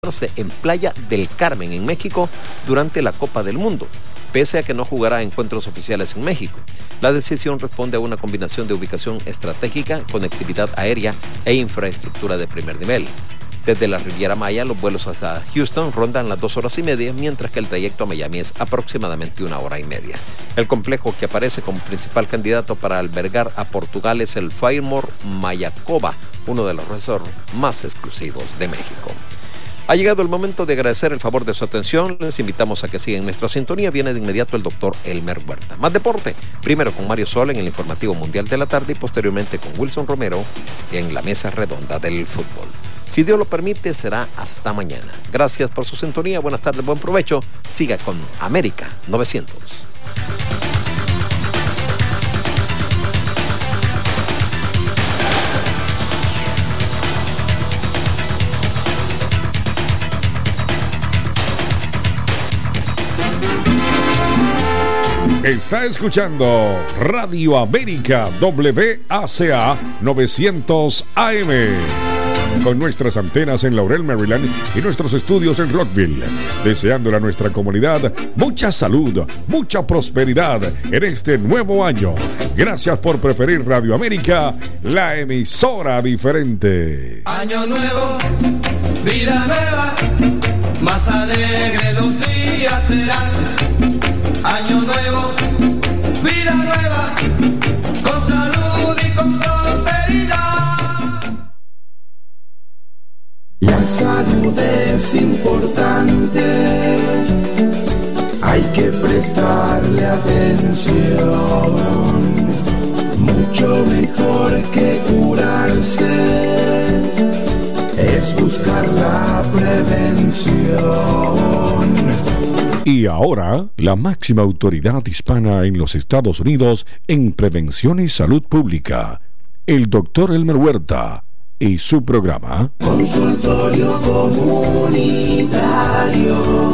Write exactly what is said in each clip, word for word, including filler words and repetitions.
en Playa del Carmen, en México, durante la Copa del Mundo, pese a que no jugará encuentros oficiales en México. La decisión responde a una combinación de ubicación estratégica, conectividad aérea e infraestructura de primer nivel. Desde la Riviera Maya, los vuelos hasta Houston rondan las dos horas y media, mientras que el trayecto a Miami es aproximadamente una hora y media. El complejo que aparece como principal candidato para albergar a Portugal es el Fairmont Mayakoba, uno de los resorts más exclusivos de México. Ha llegado el momento de agradecer el favor de su atención. Les invitamos a que sigan nuestra sintonía. Viene de inmediato el doctor Elmer Huerta. Más deporte, primero con Mario Sol en el informativo mundial de la tarde y posteriormente con Wilson Romero en la mesa redonda del fútbol. Si Dios lo permite, será hasta mañana. Gracias por su sintonía. Buenas tardes, buen provecho. Siga con América novecientos. Está escuchando Radio América W A C A novecientos A M. Con nuestras antenas en Laurel, Maryland y nuestros estudios en Rockville, deseándole a nuestra comunidad mucha salud, mucha prosperidad en este nuevo año. Gracias por preferir Radio América, la emisora diferente. Año nuevo, vida nueva, más alegre los días serán. Año nuevo, vida nueva, con salud y con prosperidad. La salud es importante, hay que prestarle atención, mucho mejor que curarse, es buscar la prevención. Y ahora, la máxima autoridad hispana en los Estados Unidos en prevención y salud pública, el doctor Elmer Huerta y su programa Consultorio Comunitario.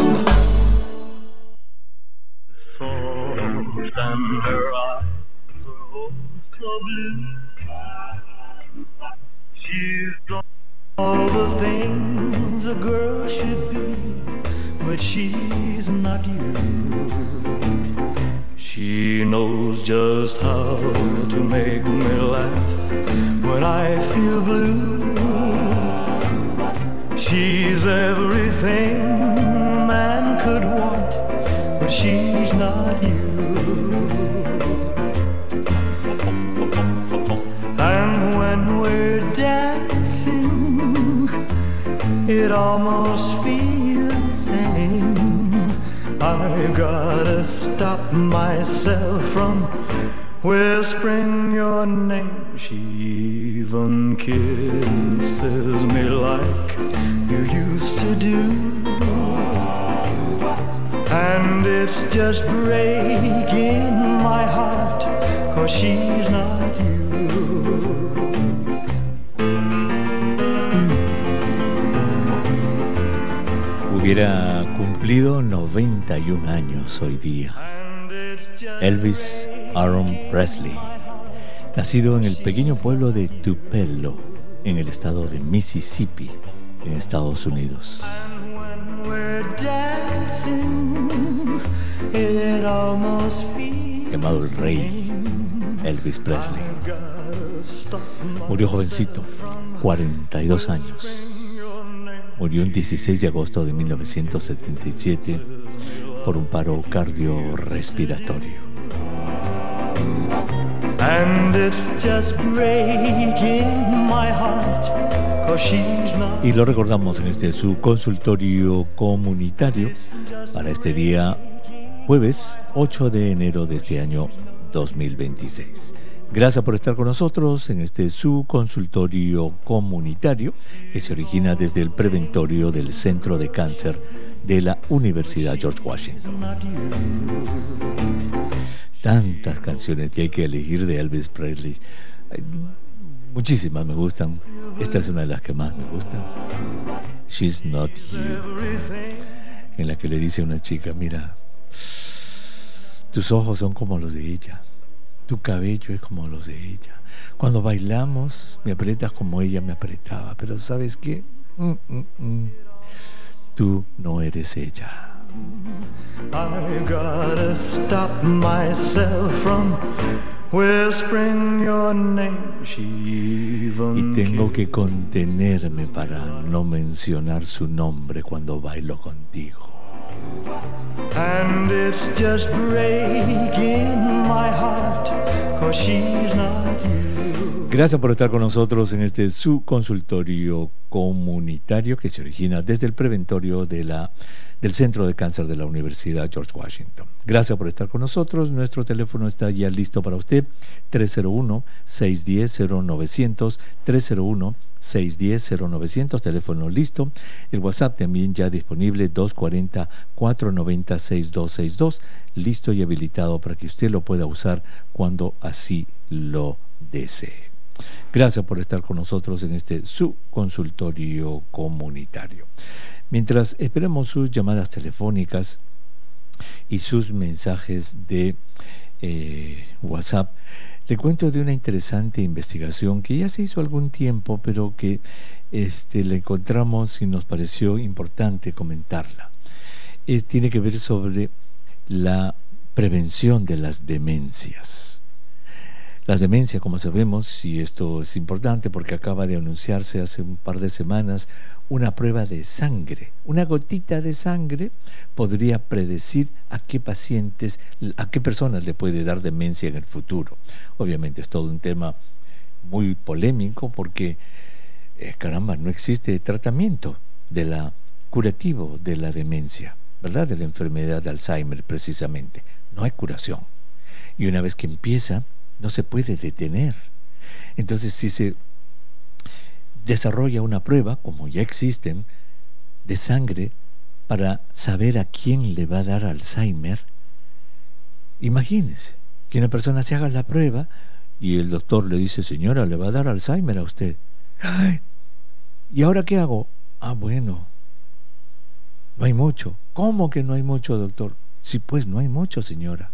All the things a girl should be, but she's not you. She knows just how to make me laugh when I feel blue. She's everything a man could want, but she's not you. And when we're dancing, it almost feels the same. I gotta stop myself from whispering your name. She even kisses me like you used to do, and it's just breaking my heart, 'cause she's not you. Hubiera cumplido noventa y un años hoy día Elvis Aaron Presley, nacido en el pequeño pueblo de Tupelo, en el estado de Mississippi, en Estados Unidos. Llamado el Rey, Elvis Presley. Murió jovencito, cuarenta y dos años. Murió el dieciséis de agosto de mil novecientos setenta y siete por un paro cardiorrespiratorio. Y lo recordamos en este su consultorio comunitario para este día jueves ocho de enero de este año dos mil veintiséis. Gracias por estar con nosotros en este su consultorio comunitario que se origina desde el preventorio del Centro de Cáncer de la Universidad George Washington. Tantas canciones que hay que elegir de Elvis Presley. Muchísimas me gustan. Esta es una de las que más me gustan. She's Not You. En la que le dice a una chica, mira, tus ojos son como los de ella. Tu cabello es como los de ella. Cuando bailamos, me aprietas como ella me apretaba. Pero ¿sabes qué? Mm, mm, mm. tú no eres ella. I gotta stop myself from whispering your name. She even Y tengo que contenerme para no mencionar su nombre cuando bailo contigo. And it's just breaking my heart, 'cause she's not you. Gracias por estar con nosotros en este su consultorio comunitario que se origina desde el preventorio de la, del Centro de Cáncer de la Universidad George Washington. Gracias por estar con nosotros. Nuestro teléfono está ya listo para usted. tres cero uno, seis uno cero, cero nueve cero cero, tres cero uno, seis uno cero, cero nueve cero cero, teléfono listo. El WhatsApp también ya disponible, dos cuatro cero, cuatro nueve cero, seis dos seis dos, listo y habilitado para que usted lo pueda usar cuando así lo desee. Gracias por estar con nosotros en este su consultorio comunitario. Mientras esperamos sus llamadas telefónicas y sus mensajes de eh, WhatsApp, le cuento de una interesante investigación que ya se hizo algún tiempo, pero que este, la encontramos y nos pareció importante comentarla. Es, tiene que ver sobre la prevención de las demencias. Las demencias, como sabemos, y esto es importante porque acaba de anunciarse hace un par de semanas, una prueba de sangre. Una gotita de sangre podría predecir a qué pacientes, a qué personas le puede dar demencia en el futuro. Obviamente es todo un tema muy polémico porque, eh, caramba, no existe tratamiento de la curativo de la demencia, ¿verdad? De la enfermedad de Alzheimer, precisamente. No hay curación. Y una vez que empieza, no se puede detener. Entonces, si se desarrolla una prueba, como ya existen, de sangre para saber a quién le va a dar Alzheimer, imagínense que una persona se haga la prueba y el doctor le dice: señora, le va a dar Alzheimer a usted. ¡Ay! ¿Y ahora qué hago? Ah, bueno, no hay mucho. ¿Cómo que no hay mucho, doctor? Sí, pues no hay mucho, señora.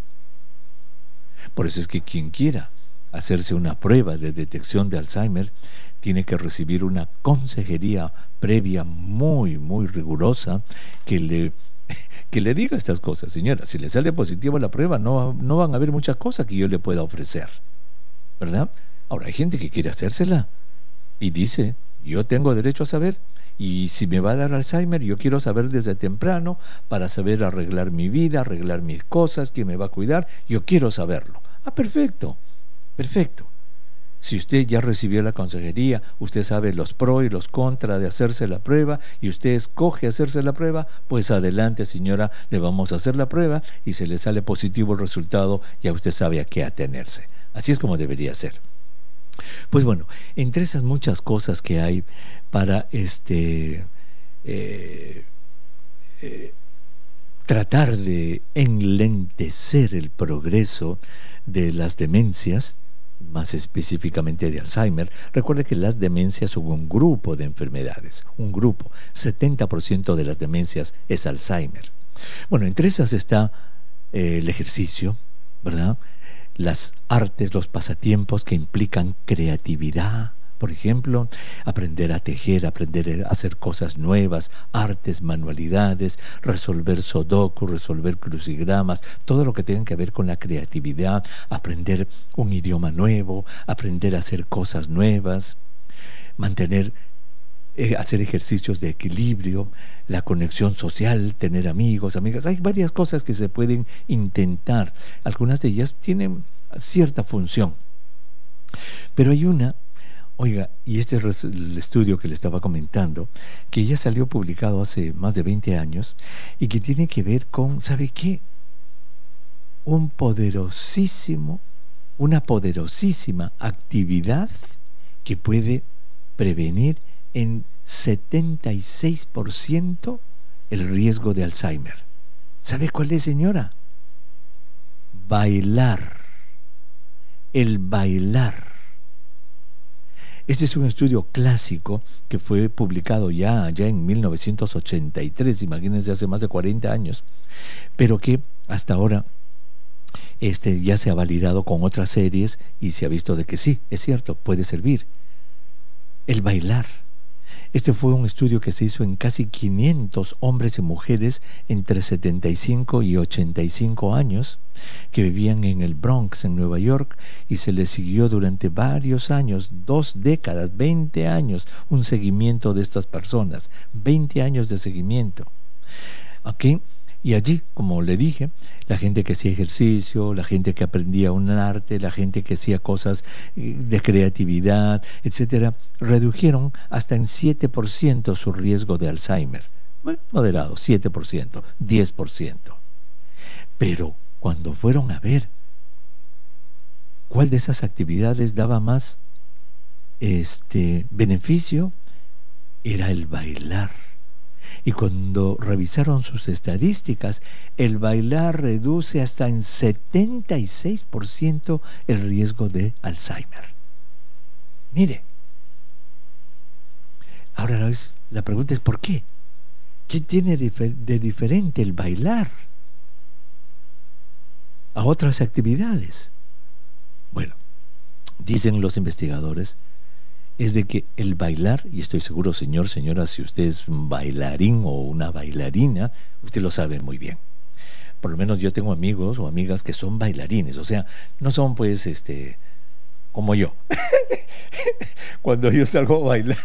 Por eso es que quien quiera hacerse una prueba de detección de Alzheimer tiene que recibir una consejería previa muy, muy rigurosa que le, que le diga estas cosas. Señora, si le sale positiva la prueba, no, no van a haber muchas cosas que yo le pueda ofrecer, ¿verdad? Ahora, hay gente que quiere hacérsela y dice: yo tengo derecho a saber, y si me va a dar Alzheimer, yo quiero saber desde temprano para saber arreglar mi vida, arreglar mis cosas, quién me va a cuidar, yo quiero saberlo. Ah, perfecto, perfecto. Si usted ya recibió la consejería, usted sabe los pros y los contras de hacerse la prueba y usted escoge hacerse la prueba, pues adelante, señora, le vamos a hacer la prueba y si le sale positivo el resultado, ya usted sabe a qué atenerse. Así es como debería ser. Pues bueno, entre esas muchas cosas que hay para este eh, eh, tratar de enlentecer el progreso de las demencias, más específicamente de Alzheimer. Recuerde que las demencias son un grupo de enfermedades, un grupo. setenta por ciento de las demencias es Alzheimer. Bueno, entre esas está eh, el ejercicio, ¿verdad? Las artes, los pasatiempos que implican creatividad, por ejemplo, aprender a tejer, aprender a hacer cosas nuevas, artes, manualidades, resolver sudoku, resolver crucigramas, todo lo que tenga que ver con la creatividad, aprender un idioma nuevo, aprender a hacer cosas nuevas, mantener, eh, hacer ejercicios de equilibrio, la conexión social, tener amigos, amigas. Hay varias cosas que se pueden intentar. Algunas de ellas tienen cierta función. Pero hay una, oiga, y este es el estudio que le estaba comentando, que ya salió publicado hace más de veinte años y que tiene que ver con, ¿sabe qué? Un poderosísimo, una poderosísima actividad que puede prevenir en setenta y seis por ciento el riesgo de Alzheimer. ¿Sabe cuál es, señora? Bailar. El bailar. Este es un estudio clásico que fue publicado ya, ya en mil novecientos ochenta y tres, imagínense, hace más de cuarenta años, pero que hasta ahora este, ya se ha validado con otras series y se ha visto de que sí, es cierto, puede servir. El bailar. Este fue un estudio que se hizo en casi quinientos hombres y mujeres entre setenta y cinco y ochenta y cinco años que vivían en el Bronx, en Nueva York, y se les siguió durante varios años, dos décadas, veinte años, un seguimiento de estas personas, veinte años de seguimiento. ¿Ok? Y allí, como le dije, la gente que hacía ejercicio, la gente que aprendía un arte, la gente que hacía cosas de creatividad, etcétera, redujeron hasta en siete por ciento su riesgo de Alzheimer. Bueno, moderado, siete por ciento, diez por ciento. Pero cuando fueron a ver cuál de esas actividades daba más este beneficio, era el bailar. Y cuando revisaron sus estadísticas, el bailar reduce hasta en setenta y seis por ciento el riesgo de Alzheimer. Mire, ahora la pregunta es ¿por qué? ¿Qué tiene de diferente el bailar a otras actividades? Bueno, dicen los investigadores, es de que el bailar, y estoy seguro, señor, señora, si usted es un bailarín o una bailarina, usted lo sabe muy bien. Por lo menos yo tengo amigos o amigas que son bailarines, o sea, no son pues, este, como yo. Cuando yo salgo a bailar,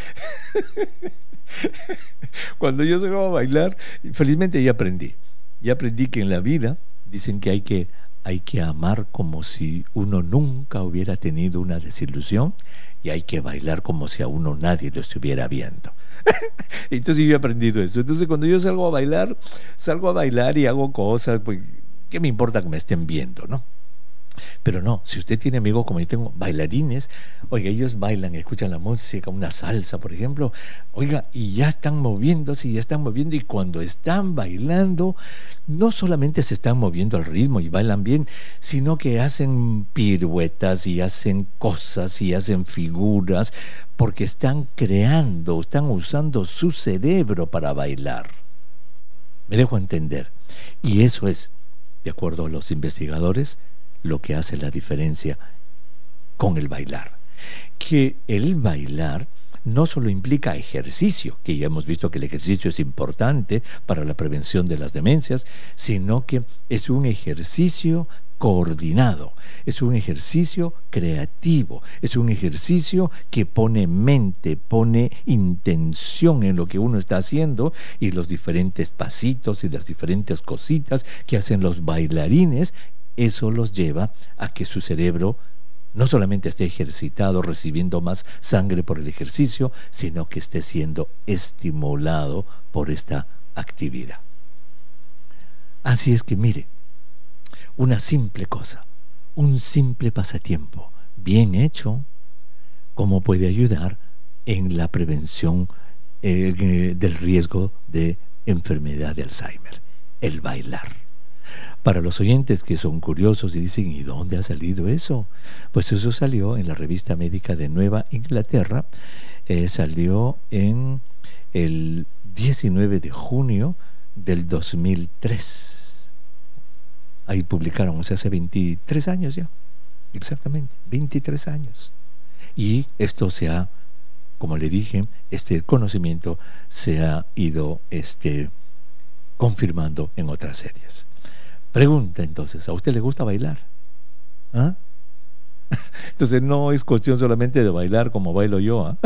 cuando yo salgo a bailar, felizmente ya aprendí, ya aprendí que en la vida dicen que hay que, hay que amar como si uno nunca hubiera tenido una desilusión, y hay que bailar como si a uno nadie lo estuviera viendo. Entonces yo he aprendido eso. Entonces cuando yo salgo a bailar, salgo a bailar y hago cosas, pues, ¿qué me importa que me estén viendo, no? Pero no, si usted tiene amigos como yo tengo, bailarines, oiga, ellos bailan, escuchan la música, una salsa, por ejemplo, oiga, y ya están moviéndose, y ya están moviendo, y cuando están bailando, no solamente se están moviendo al ritmo y bailan bien, sino que hacen piruetas y hacen cosas y hacen figuras, porque están creando, están usando su cerebro para bailar. Me dejo entender. Y eso es, de acuerdo a los investigadores, lo que hace la diferencia con el bailar. Que el bailar no solo implica ejercicio, que ya hemos visto que el ejercicio es importante para la prevención de las demencias, sino que es un ejercicio coordinado, es un ejercicio creativo, es un ejercicio que pone mente, pone intención en lo que uno está haciendo, y los diferentes pasitos y las diferentes cositas que hacen los bailarines, eso los lleva a que su cerebro no solamente esté ejercitado, recibiendo más sangre por el ejercicio, sino que esté siendo estimulado por esta actividad. Así es que mire, una simple cosa, un simple pasatiempo bien hecho, cómo puede ayudar en la prevención eh, del riesgo de enfermedad de Alzheimer, el bailar. Para los oyentes que son curiosos y dicen, ¿y dónde ha salido eso? Pues eso salió en la revista médica de Nueva Inglaterra, eh, salió en el diecinueve de junio del dos mil tres. Ahí publicaron, o sea, hace veintitrés años ya, exactamente, veintitrés años. Y esto se ha, como le dije, este conocimiento se ha ido este, confirmando en otras series. Pregunta entonces, ¿a usted le gusta bailar? ¿Ah? Entonces no es cuestión solamente de bailar como bailo yo, ¿ah?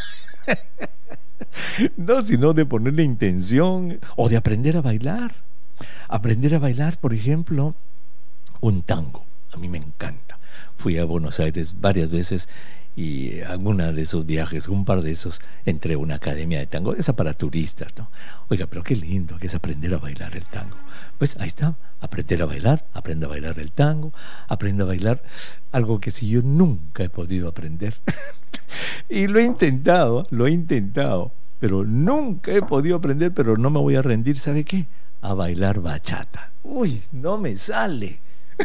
No, sino de ponerle intención o de aprender a bailar. Aprender a bailar, por ejemplo, un tango. A mí me encanta. Fui a Buenos Aires varias veces y alguna de esos viajes, un par de esos, entré a una academia de tango, esa para turistas, ¿no? Oiga, pero qué lindo que es aprender a bailar el tango. Pues ahí está, aprender a bailar, aprende a bailar el tango, aprende a bailar algo que si yo nunca he podido aprender. Y lo he intentado, lo he intentado, pero nunca he podido aprender, pero no me voy a rendir, ¿sabe qué? A bailar bachata. Uy, no me sale.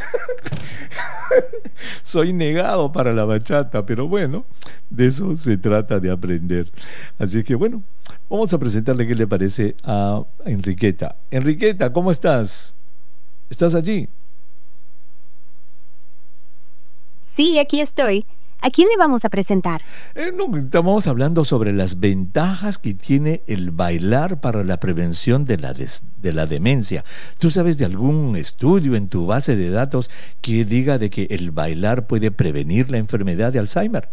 Soy negado para la bachata, pero bueno, de eso se trata de aprender. Así que bueno, vamos a presentarle qué le parece a Enriqueta. Enriqueta, ¿cómo estás? ¿Estás allí? Sí, aquí estoy. ¿A quién le vamos a presentar? Eh, no, estamos hablando sobre las ventajas que tiene el bailar para la prevención de la, des, de la demencia. ¿Tú sabes de algún estudio en tu base de datos que diga de que el bailar puede prevenir la enfermedad de Alzheimer?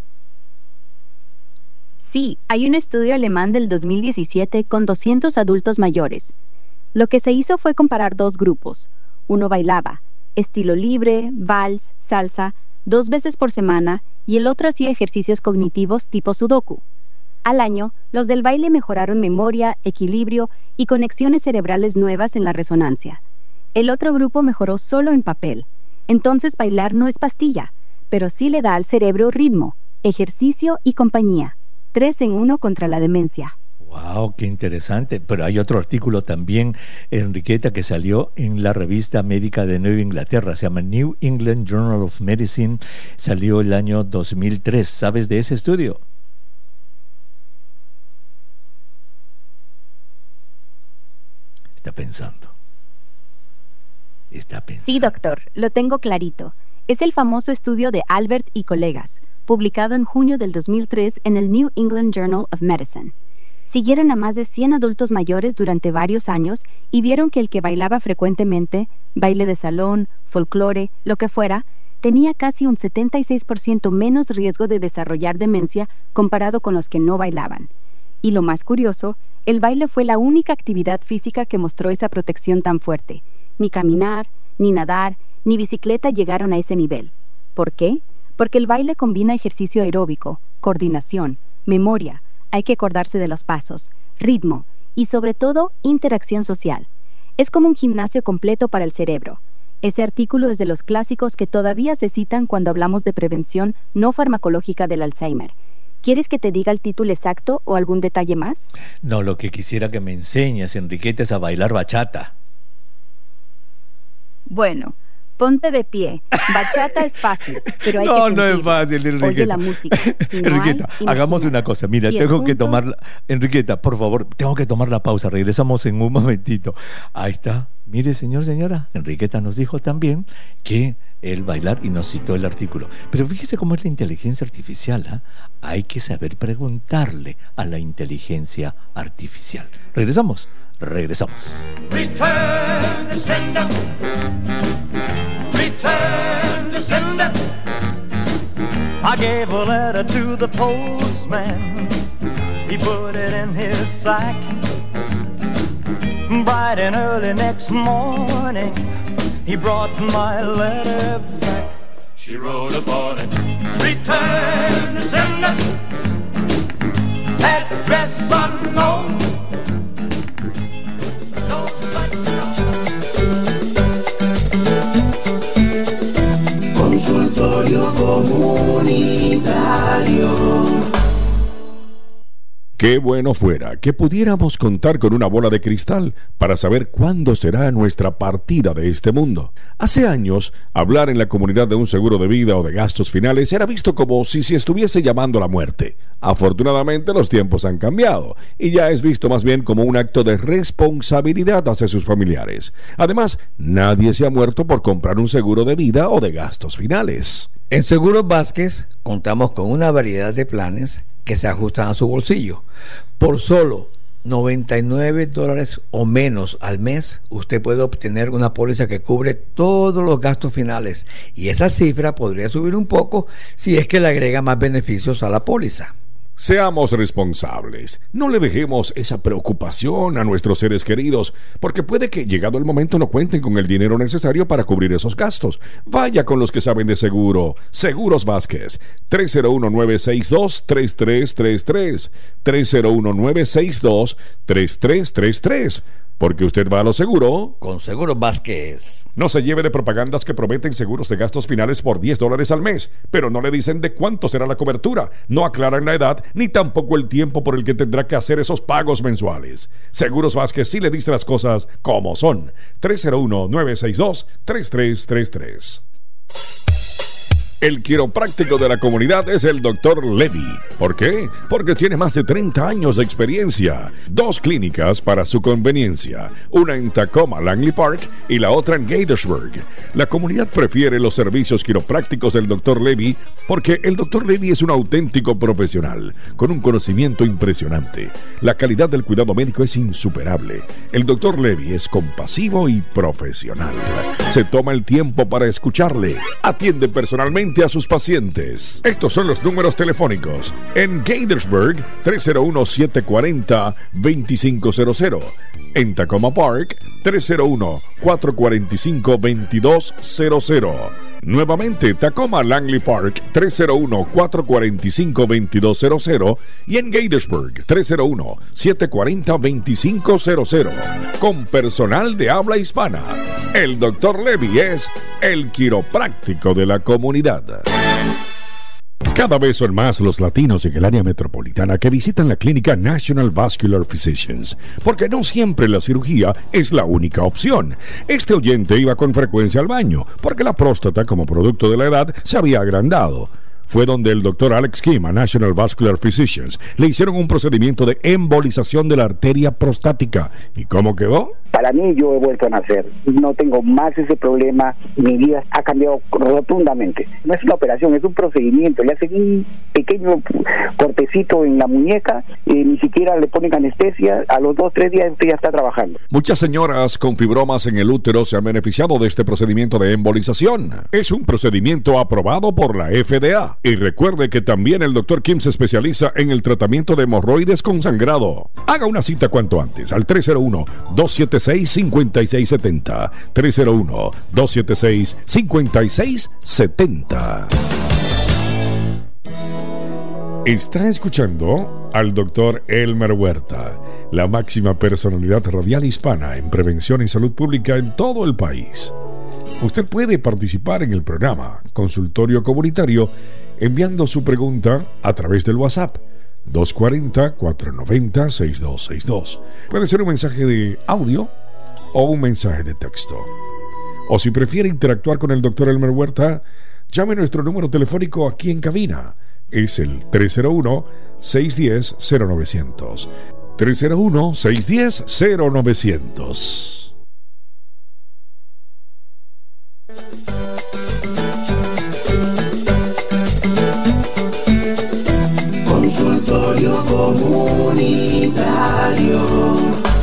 Sí, hay un estudio alemán del dos mil diecisiete con doscientos adultos mayores. Lo que se hizo fue comparar dos grupos. Uno bailaba, estilo libre, vals, salsa, dos veces por semana, y el otro hacía ejercicios cognitivos tipo sudoku. Al año, los del baile mejoraron memoria, equilibrio y conexiones cerebrales nuevas en la resonancia. El otro grupo mejoró solo en papel. Entonces bailar no es pastilla, pero sí le da al cerebro ritmo, ejercicio y compañía. Tres en uno contra la demencia. ¡Wow! ¡Qué interesante! Pero hay otro artículo también, Enriqueta, que salió en la revista médica de Nueva Inglaterra. Se llama New England Journal of Medicine. Salió el año dos mil tres. ¿Sabes de ese estudio? Está pensando. Está pensando. Sí, doctor. Lo tengo clarito. Es el famoso estudio de Albert y colegas, publicado en junio del dos mil tres en el New England Journal of Medicine. Siguieron a más de cien adultos mayores durante varios años y vieron que el que bailaba frecuentemente, baile de salón, folclore, lo que fuera, tenía casi un setenta y seis por ciento menos riesgo de desarrollar demencia comparado con los que no bailaban. Y lo más curioso, el baile fue la única actividad física que mostró esa protección tan fuerte. Ni caminar, ni nadar, ni bicicleta llegaron a ese nivel. ¿Por qué? Porque el baile combina ejercicio aeróbico, coordinación, memoria, hay que acordarse de los pasos, ritmo y sobre todo interacción social. Es como un gimnasio completo para el cerebro. Ese artículo es de los clásicos que todavía se citan cuando hablamos de prevención no farmacológica del Alzheimer. ¿Quieres que te diga el título exacto o algún detalle más? No, lo que quisiera que me enseñes, Enriqueta, es a bailar bachata. Bueno, ponte de pie. Bachata es fácil, pero hay no, que No, no es fácil, Enriqueta. Oye la música. Si no Enriqueta, hay, hagamos una cosa. Mira, Pies tengo juntos. que tomar... la- Enriqueta, por favor, tengo que tomar la pausa. Regresamos en un momentito. Ahí está. Mire, señor, señora, Enriqueta nos dijo también que el bailar, y nos citó el artículo. Pero fíjese cómo es la inteligencia artificial, ¿ah? Hay que saber preguntarle a la inteligencia artificial. Regresamos, regresamos. Return to sender. Return to sender. I gave a letter to the postman. He put it in his sack. Bright and early next morning, he brought my letter back. She wrote upon it, return to sender. Address unknown. Consultorio comunitario. Qué bueno fuera que pudiéramos contar con una bola de cristal para saber cuándo será nuestra partida de este mundo. Hace años, hablar en la comunidad de un seguro de vida o de gastos finales era visto como si se estuviese llamando la muerte. Afortunadamente, los tiempos han cambiado y ya es visto más bien como un acto de responsabilidad hacia sus familiares. Además, nadie se ha muerto por comprar un seguro de vida o de gastos finales. En Seguros Vázquez contamos con una variedad de planes que se ajustan a su bolsillo. Por solo noventa y nueve dólares o menos al mes, usted puede obtener una póliza que cubre todos los gastos finales, y esa cifra podría subir un poco si es que le agrega más beneficios a la póliza. Seamos responsables, no le dejemos esa preocupación a nuestros seres queridos, porque puede que llegado el momento no cuenten con el dinero necesario para cubrir esos gastos. Vaya con los que saben de seguro. Seguros Vázquez, tres cero uno, nueve seis dos, tres tres tres tres, tres cero uno, nueve seis dos, tres tres tres tres. Porque usted va a lo seguro. Con Seguros Vázquez. No se lleve de propagandas que prometen seguros de gastos finales por diez dólares al mes, pero no le dicen de cuánto será la cobertura, no aclaran la edad, ni tampoco el tiempo por el que tendrá que hacer esos pagos mensuales. Seguros Vázquez sí le dice las cosas como son. tres cero uno, nueve seis dos, tres tres tres tres. El quiropráctico de la comunidad es el doctor Levy. ¿Por qué? Porque tiene más de treinta años de experiencia. Dos clínicas para su conveniencia. Una en Tacoma, Langley Park, y la otra en Gaithersburg. La comunidad prefiere los servicios quiroprácticos del doctor Levy porque el doctor Levy es un auténtico profesional, con un conocimiento impresionante. La calidad del cuidado médico es insuperable. El doctor Levy es compasivo y profesional. Se toma el tiempo para escucharle. Atiende personalmente a sus pacientes. Estos son los números telefónicos. En Gaithersburg, tres cero uno, siete cuatro cero, dos cinco cero cero. En Tacoma Park, tres cero uno, cuatro cuatro cinco, dos dos cero cero. Nuevamente, Tacoma Langley Park, tres cero uno, cuatro cuatro cinco, dos dos cero cero. Y en Gaithersburg, tres cero uno, siete cuatro cero, dos cinco cero cero. Con personal de habla hispana. El doctor Levy es el quiropráctico de la comunidad. Cada vez son más los latinos en el área metropolitana que visitan la clínica National Vascular Physicians, porque no siempre la cirugía es la única opción. Este oyente iba con frecuencia al baño, porque la próstata, como producto de la edad, se había agrandado. Fue donde el doctor Alex Kim, a National Vascular Physicians, le hicieron un procedimiento de embolización de la arteria prostática. ¿Y cómo quedó? Para mí, yo he vuelto a nacer. No tengo más ese problema. Mi vida ha cambiado rotundamente. No es una operación, es un procedimiento. Le hacen un pequeño cortecito en la muñeca y ni siquiera le ponen anestesia. A los dos, tres días usted ya está trabajando. Muchas señoras con fibromas en el útero se han beneficiado de este procedimiento de embolización. Es un procedimiento aprobado por la F D A. Y recuerde que también el doctor Kim se especializa en el tratamiento de hemorroides con sangrado. Haga una cita cuanto antes al tres cero uno, dos siete seis, cinco seis siete cero. tres cero uno, dos siete seis, cinco seis siete cero. Está escuchando al doctor Elmer Huerta, la máxima personalidad radial hispana en prevención y salud pública en todo el país. Usted puede participar en el programa Consultorio Comunitario enviando su pregunta a través del WhatsApp dos cuatro cero, cuatro nueve cero, seis dos seis dos. Puede ser un mensaje de audio o un mensaje de texto. O si prefiere interactuar con el doctor Elmer Huerta, llame a nuestro número telefónico aquí en cabina. Es el tres cero uno, seis uno cero, cero nueve cero cero. tres cero uno, seis uno cero, cero nueve cero cero. Consultorio comunitario.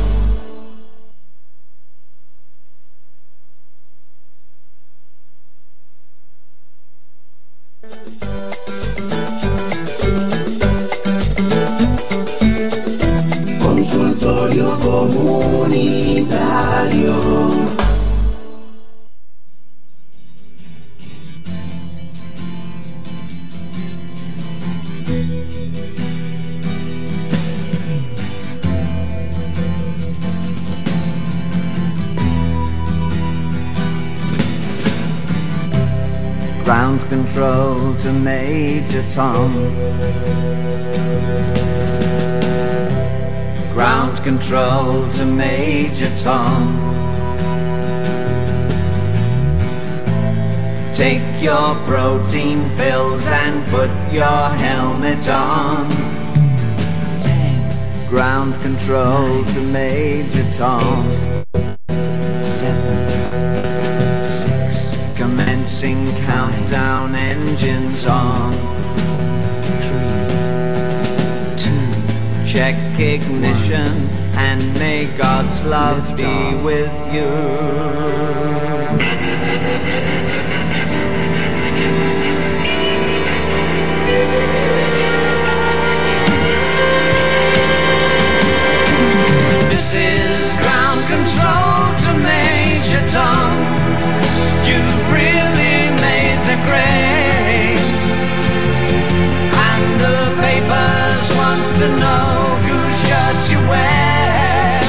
Consultorio comunitario. Ground control to Major Tom. Ground control to Major Tom. Take your protein pills and put your helmet on. Ground control to Major Tom. Eight, seven, six. Commencing countdown, engines on. Three, two, check ignition, and may God's love be with you. This is ground control to Major Tom. You've really made the grade, and the papers want to know whose shirt you wear.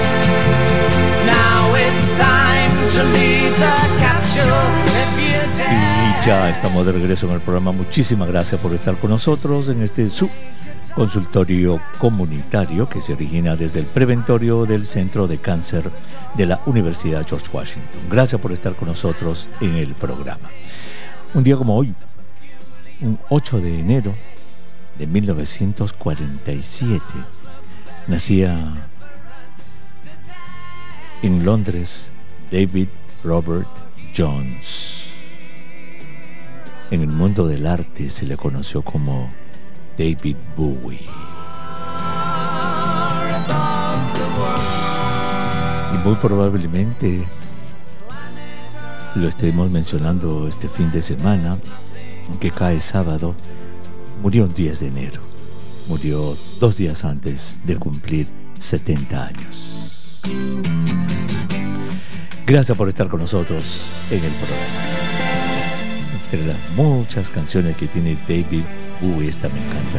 Now it's time to leave the capsule if you dare. Y ya estamos de regreso en el programa. Muchísimas gracias por estar con nosotros en este su consultorio comunitario que se origina desde el preventorio del Centro de Cáncer de la Universidad George Washington. Gracias por estar con nosotros en el programa. Un día como hoy, un ocho de enero de mil novecientos cuarenta y siete, nacía en Londres David Robert Jones. En el mundo del arte se le conoció como David Bowie. Y muy probablemente lo estemos mencionando este fin de semana, aunque cae sábado. Murió el diez de enero. Murió dos días antes de cumplir setenta años. Gracias por estar con nosotros en el programa. Entre las muchas canciones que tiene David Bowie, esta me encanta.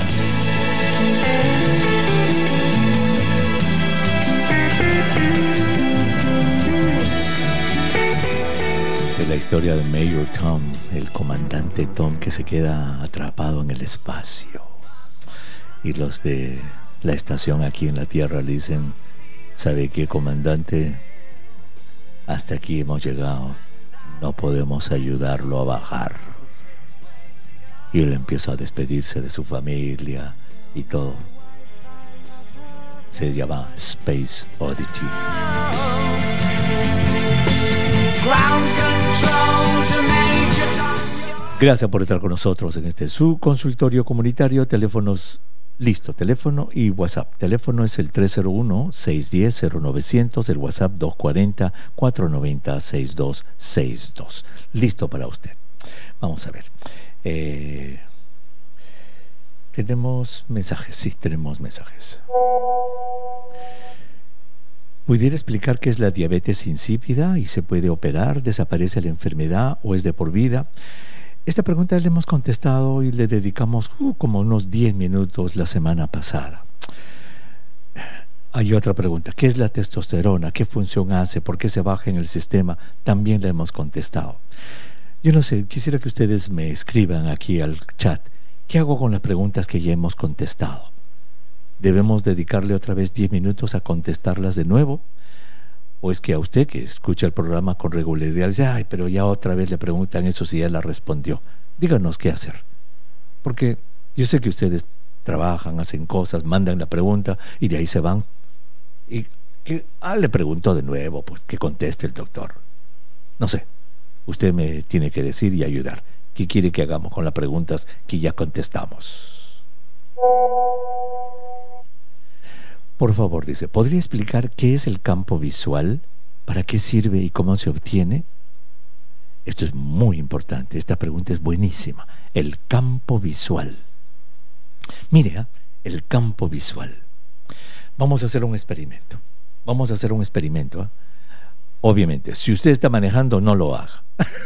Esta es la historia de Mayor Tom, el comandante Tom que se queda atrapado en el espacio. Y los de la estación aquí en la Tierra le dicen: ¿sabe qué, comandante? Hasta aquí hemos llegado. No podemos ayudarlo a bajar. Y él empieza a despedirse de su familia y todo. Se llama Space Oddity. Gracias por estar con nosotros en este su consultorio comunitario. Teléfonos, listo, teléfono y WhatsApp. Teléfono es el tres cero uno, seis uno cero, cero nueve cero cero, el WhatsApp dos cuatro cero, cuatro nueve cero, seis dos seis dos. Listo para usted. Vamos a ver. Eh, ¿Tenemos mensajes? Sí, tenemos mensajes. ¿Pudiera explicar qué es la diabetes insípida y se puede operar? ¿Desaparece la enfermedad o es de por vida? Esta pregunta le hemos contestado y le dedicamos uh, como unos diez minutos la semana pasada. Hay otra pregunta: ¿qué es la testosterona? ¿Qué función hace? ¿Por qué se baja en el sistema? También la hemos contestado. Yo no sé, quisiera que ustedes me escriban aquí al chat. ¿Qué hago con las preguntas que ya hemos contestado? ¿Debemos dedicarle otra vez diez minutos a contestarlas de nuevo? ¿O es que a usted que escucha el programa con regularidad dice: ay, pero ya otra vez le preguntan eso si ya la respondió? Díganos qué hacer. Porque yo sé que ustedes trabajan, hacen cosas, mandan la pregunta y de ahí se van. Y que ah, le preguntó de nuevo, pues que conteste el doctor. No sé. Usted me tiene que decir y ayudar. ¿Qué quiere que hagamos con las preguntas que ya contestamos? Por favor, dice, ¿podría explicar qué es el campo visual? ¿Para qué sirve y cómo se obtiene? Esto es muy importante. Esta pregunta es buenísima. El campo visual. Mire, ¿eh? el campo visual. Vamos a hacer un experimento. Vamos a hacer un experimento. ¿eh? Obviamente, si usted está manejando, no lo haga.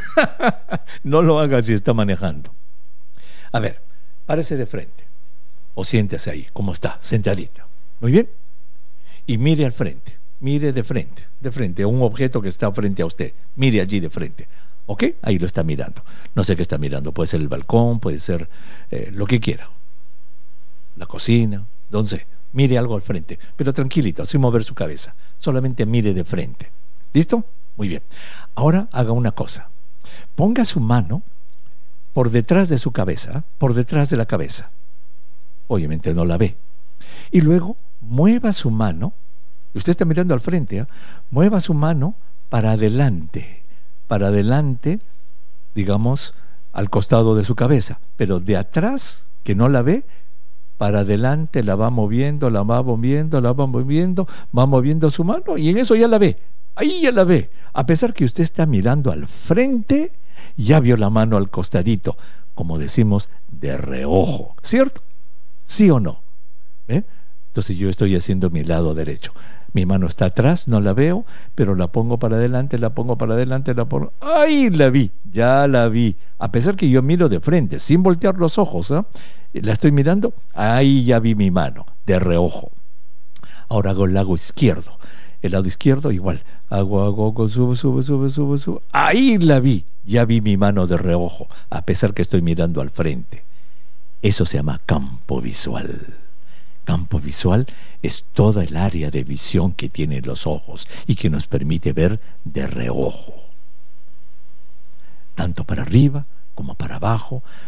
No lo haga si está manejando. A ver, párese de frente. O siéntese ahí, como está, sentadito. Muy bien. Y mire al frente. Mire de frente. De frente a un objeto que está frente a usted. Mire allí de frente. ¿Ok? Ahí lo está mirando. No sé qué está mirando. Puede ser el balcón, puede ser eh, lo que quiera. La cocina, no sé. Mire algo al frente. Pero tranquilito, sin mover su cabeza. Solamente mire de frente. ¿Listo? Muy bien. Ahora haga una cosa. Ponga su mano por detrás de su cabeza, por detrás de la cabeza. Obviamente no la ve. Y luego mueva su mano. Usted está mirando al frente. ¿eh? Mueva su mano para adelante. Para adelante, digamos, al costado de su cabeza. Pero de atrás, que no la ve, para adelante la va moviendo, la va moviendo, la va moviendo, va moviendo su mano y en eso ya la ve. Ahí ya la ve. A pesar que usted está mirando al frente, ya vio la mano al costadito, como decimos, de reojo. ¿Cierto? ¿Sí o no? ¿Eh? Entonces yo estoy haciendo mi lado derecho. Mi mano está atrás, no la veo, pero la pongo para adelante, la pongo para adelante, la pongo... ¡Ay, la vi! Ya la vi. A pesar que yo miro de frente, sin voltear los ojos, ¿eh? La estoy mirando, ahí ya vi mi mano, de reojo. Ahora hago el lado izquierdo. El lado izquierdo igual. Hago, hago, hago, subo, subo, subo, subo, subo. Ahí la vi. Ya vi mi mano de reojo, a pesar que estoy mirando al frente. Eso se llama campo visual. Campo visual es toda el área de visión que tienen los ojos y que nos permite ver de reojo. Tanto para arriba como para abajo,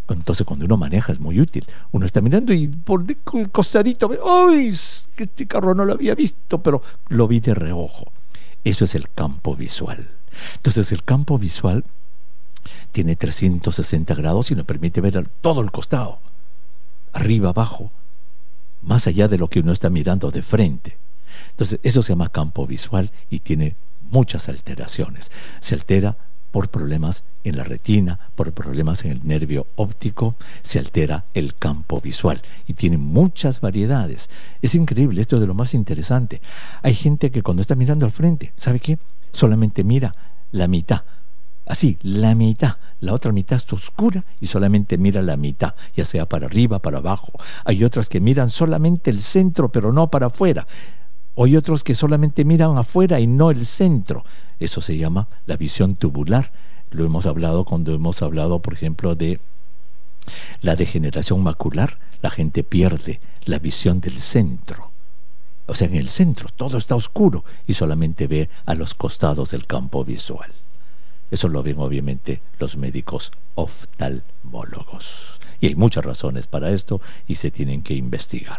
Entonces cuando uno maneja es muy útil. Uno está mirando y por el costadito ve, ¡ay! Este carro no lo había visto, pero lo vi de reojo. Eso es el campo visual. Entonces el campo visual tiene trescientos sesenta grados y nos permite ver todo el costado, arriba, abajo, más allá de lo que uno está mirando de frente. Entonces eso se llama campo visual y tiene muchas alteraciones. Se altera por problemas en la retina, por problemas en el nervio óptico, se altera el campo visual y tiene muchas variedades. Es increíble, esto es de lo más interesante. Hay gente que cuando está mirando al frente, ¿sabe qué? Solamente mira la mitad, así, la mitad. La otra mitad está oscura y solamente mira la mitad, ya sea para arriba, para abajo. Hay otras que miran solamente el centro, pero no para afuera. Hay otros que solamente miran afuera y no el centro. Eso se llama la visión tubular. Lo hemos hablado cuando hemos hablado, por ejemplo, de la degeneración macular. La gente pierde la visión del centro. O sea, en el centro todo está oscuro y solamente ve a los costados del campo visual. Eso lo ven obviamente los médicos oftalmólogos. Y hay muchas razones para esto y se tienen que investigar.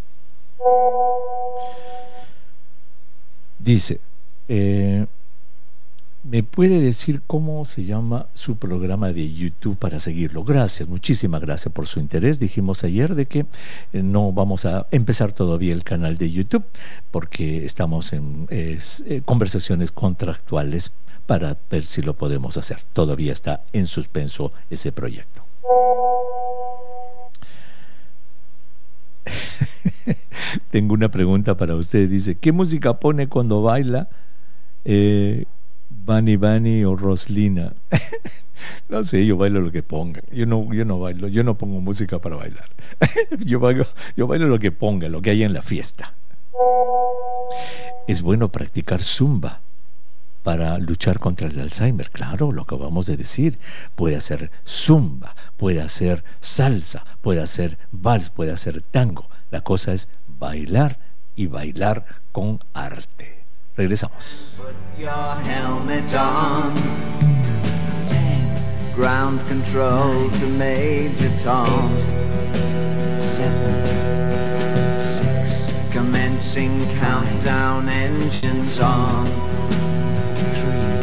Dice, eh, ¿me puede decir cómo se llama su programa de YouTube para seguirlo? Gracias, muchísimas gracias por su interés. Dijimos ayer de que eh, no vamos a empezar todavía el canal de YouTube porque estamos en es, eh, conversaciones contractuales para ver si lo podemos hacer. Todavía está en suspenso ese proyecto. Tengo una pregunta para usted. Dice, ¿qué música pone cuando baila eh, Bunny Bunny o Roslina? No sé, yo bailo lo que pongan. Yo no, yo no bailo, yo no pongo música para bailar. yo, bailo, yo bailo lo que ponga, lo que haya en la fiesta. Es bueno practicar zumba para luchar contra el Alzheimer. Claro, lo acabamos de decir. Puede hacer zumba, puede hacer salsa, puede hacer vals, puede hacer tango. La cosa es bailar y bailar con arte. Regresamos. Put your helmet on. Ground control to Major Tom. Seven, six. Commencing countdown, engines on. Three,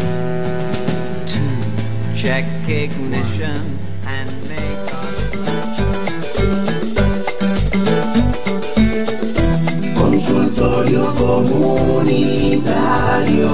two. Check ignition and make Consultorio comunitario.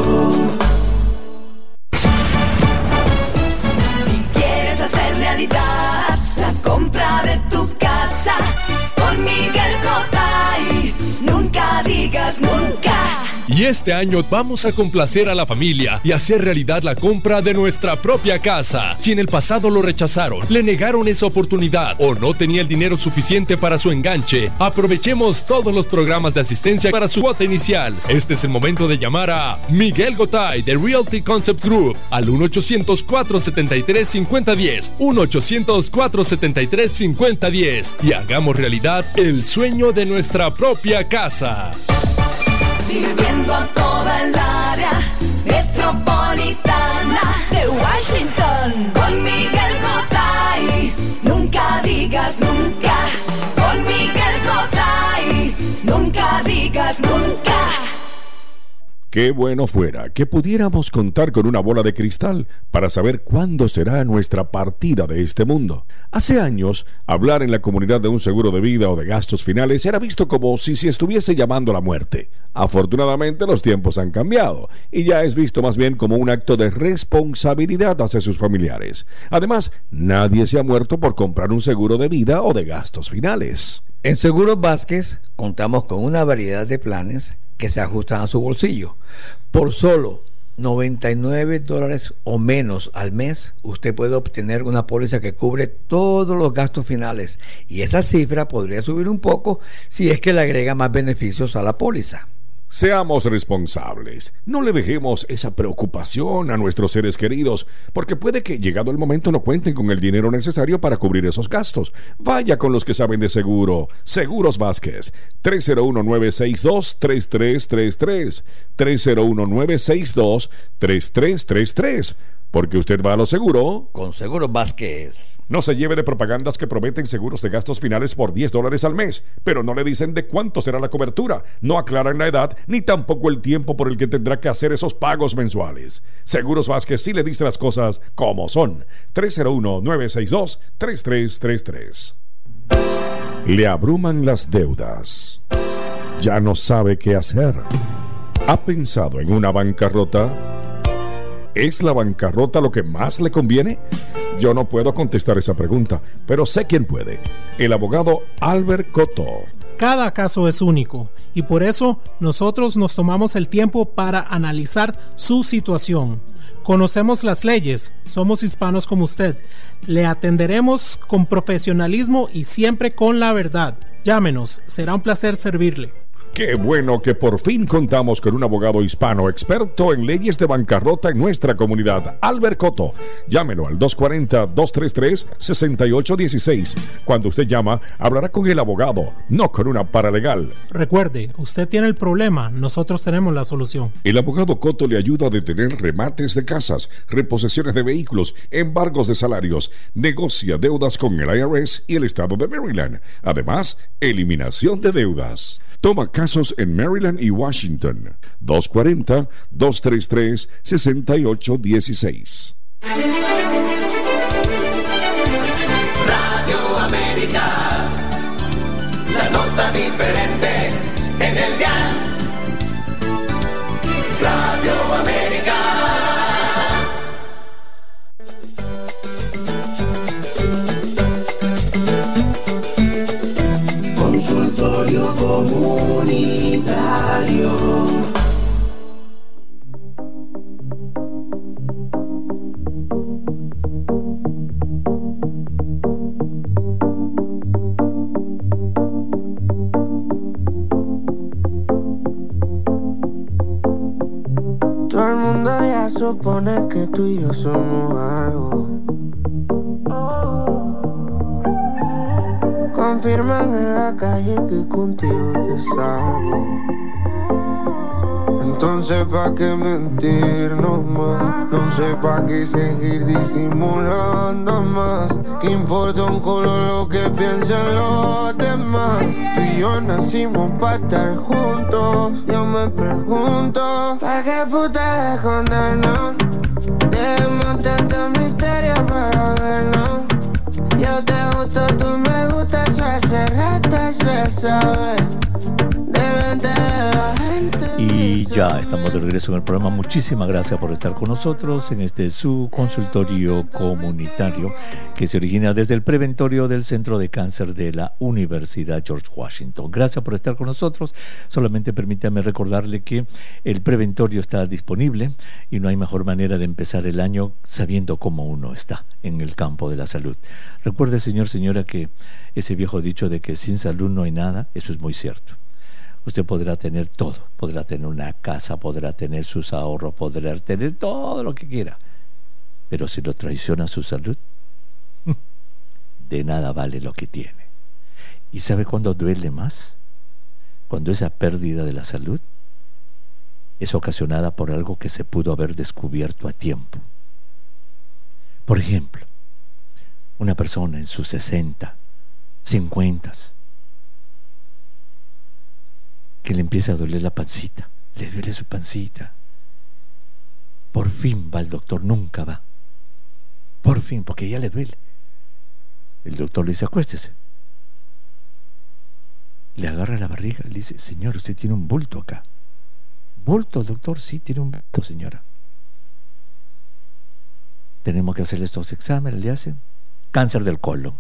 Si quieres hacer realidad la compra de tu casa con Miguel Gotay, nunca digas nunca. Y este año vamos a complacer a la familia y hacer realidad la compra de nuestra propia casa. Si en el pasado lo rechazaron, le negaron esa oportunidad o no tenía el dinero suficiente para su enganche, aprovechemos todos los programas de asistencia para su cuota inicial. Este es el momento de llamar a Miguel Gotay de Realty Concept Group al uno ochocientos, cuatro setenta y tres, cincuenta diez, uno ochocientos, cuatro setenta y tres, cincuenta diez y hagamos realidad el sueño de nuestra propia casa. Sirviendo a toda el área metropolitana de Washington. Con Miguel Gotay, nunca digas nunca. Con Miguel Gotay, nunca digas nunca. Qué bueno fuera que pudiéramos contar con una bola de cristal para saber cuándo será nuestra partida de este mundo. Hace años, hablar en la comunidad de un seguro de vida o de gastos finales era visto como si se estuviese llamando a la muerte. Afortunadamente, los tiempos han cambiado y ya es visto más bien como un acto de responsabilidad hacia sus familiares. Además, nadie se ha muerto por comprar un seguro de vida o de gastos finales. En Seguros Vázquez contamos con una variedad de planes que se ajustan a su bolsillo. Por solo noventa y nueve dólares o menos al mes, usted puede obtener una póliza que cubre todos los gastos finales, y esa cifra podría subir un poco si es que le agrega más beneficios a la póliza. Seamos responsables, no le dejemos esa preocupación a nuestros seres queridos, porque puede que llegado el momento no cuenten con el dinero necesario para cubrir esos gastos. Vaya con los que saben de seguro. Seguros Vázquez, tres cero uno, nueve seis dos, tres tres tres tres, tres cero uno, nueve seis dos, tres tres tres tres. Porque usted va a lo seguro. Con Seguros Vázquez. No se lleve de propagandas que prometen seguros de gastos finales por diez dólares al mes, pero no le dicen de cuánto será la cobertura, no aclaran la edad, ni tampoco el tiempo por el que tendrá que hacer esos pagos mensuales. Seguros Vázquez sí le dice las cosas como son. tres cero uno, nueve seis dos, tres tres tres tres. Le abruman las deudas. Ya no sabe qué hacer. ¿Ha pensado en una bancarrota? ¿Es la bancarrota lo que más le conviene? Yo no puedo contestar esa pregunta, pero sé quién puede. El abogado Albert Cotto. Cada caso es único y por eso nosotros nos tomamos el tiempo para analizar su situación. Conocemos las leyes, somos hispanos como usted. Le atenderemos con profesionalismo y siempre con la verdad. Llámenos, será un placer servirle. Qué bueno que por fin contamos con un abogado hispano experto en leyes de bancarrota en nuestra comunidad, Albert Cotto. Llámelo al dos cuatro cero, dos tres tres, seis ocho uno seis. Cuando usted llama, hablará con el abogado, no con una paralegal. Recuerde, usted tiene el problema, nosotros tenemos la solución. El abogado Cotto le ayuda a detener remates de casas, reposesiones de vehículos, embargos de salarios, negocia deudas con el I R S y el estado de Maryland. Además, eliminación de deudas. Toma casos en Maryland y Washington. dos cuatro cero, dos tres tres, seis ocho uno seis. Radio América, la nota diferente en el dial. Radio América. Consultorio comunitario. Todo el mundo ya supone que tú y yo somos algo. Confirman en la calle que contigo es que salgo. Entonces pa' qué mentirnos más, no sé pa' qué seguir disimulando más. ¿Qué importa un culo lo que piensen los demás? Tú y yo nacimos pa' estar juntos. Yo me pregunto, ¿pa' qué puta escondernos? Dejemos tanto misterio para vernos. Yo te gusto, tú me gustas, eso hace rato se sabe. Delante de la gente. Y ya estamos de regreso en el programa. Muchísimas gracias por estar con nosotros en este su consultorio comunitario que se origina desde el preventorio del Centro de Cáncer de la Universidad George Washington. Gracias por estar con nosotros. Solamente permítame recordarle que el preventorio está disponible y no hay mejor manera de empezar el año sabiendo cómo uno está en el campo de la salud. Recuerde, señor, señora, que ese viejo dicho de que sin salud no hay nada, eso es muy cierto. Usted podrá tener todo, podrá tener una casa, podrá tener sus ahorros, podrá tener todo lo que quiera, pero si lo traiciona su salud, de nada vale lo que tiene. ¿Y sabe cuándo duele más? Cuando esa pérdida de la salud es ocasionada por algo que se pudo haber descubierto a tiempo. Por ejemplo, una persona en sus sesenta, cincuenta, que le empieza a doler la pancita, le duele su pancita. Por fin va al doctor, nunca va. Por fin, porque ya le duele. El doctor le dice, acuéstese. Le agarra la barriga y le dice, señor, usted tiene un bulto acá. ¿Bulto, doctor? Sí, tiene un bulto, señora. Tenemos que hacerle estos exámenes, le hacen cáncer del colon.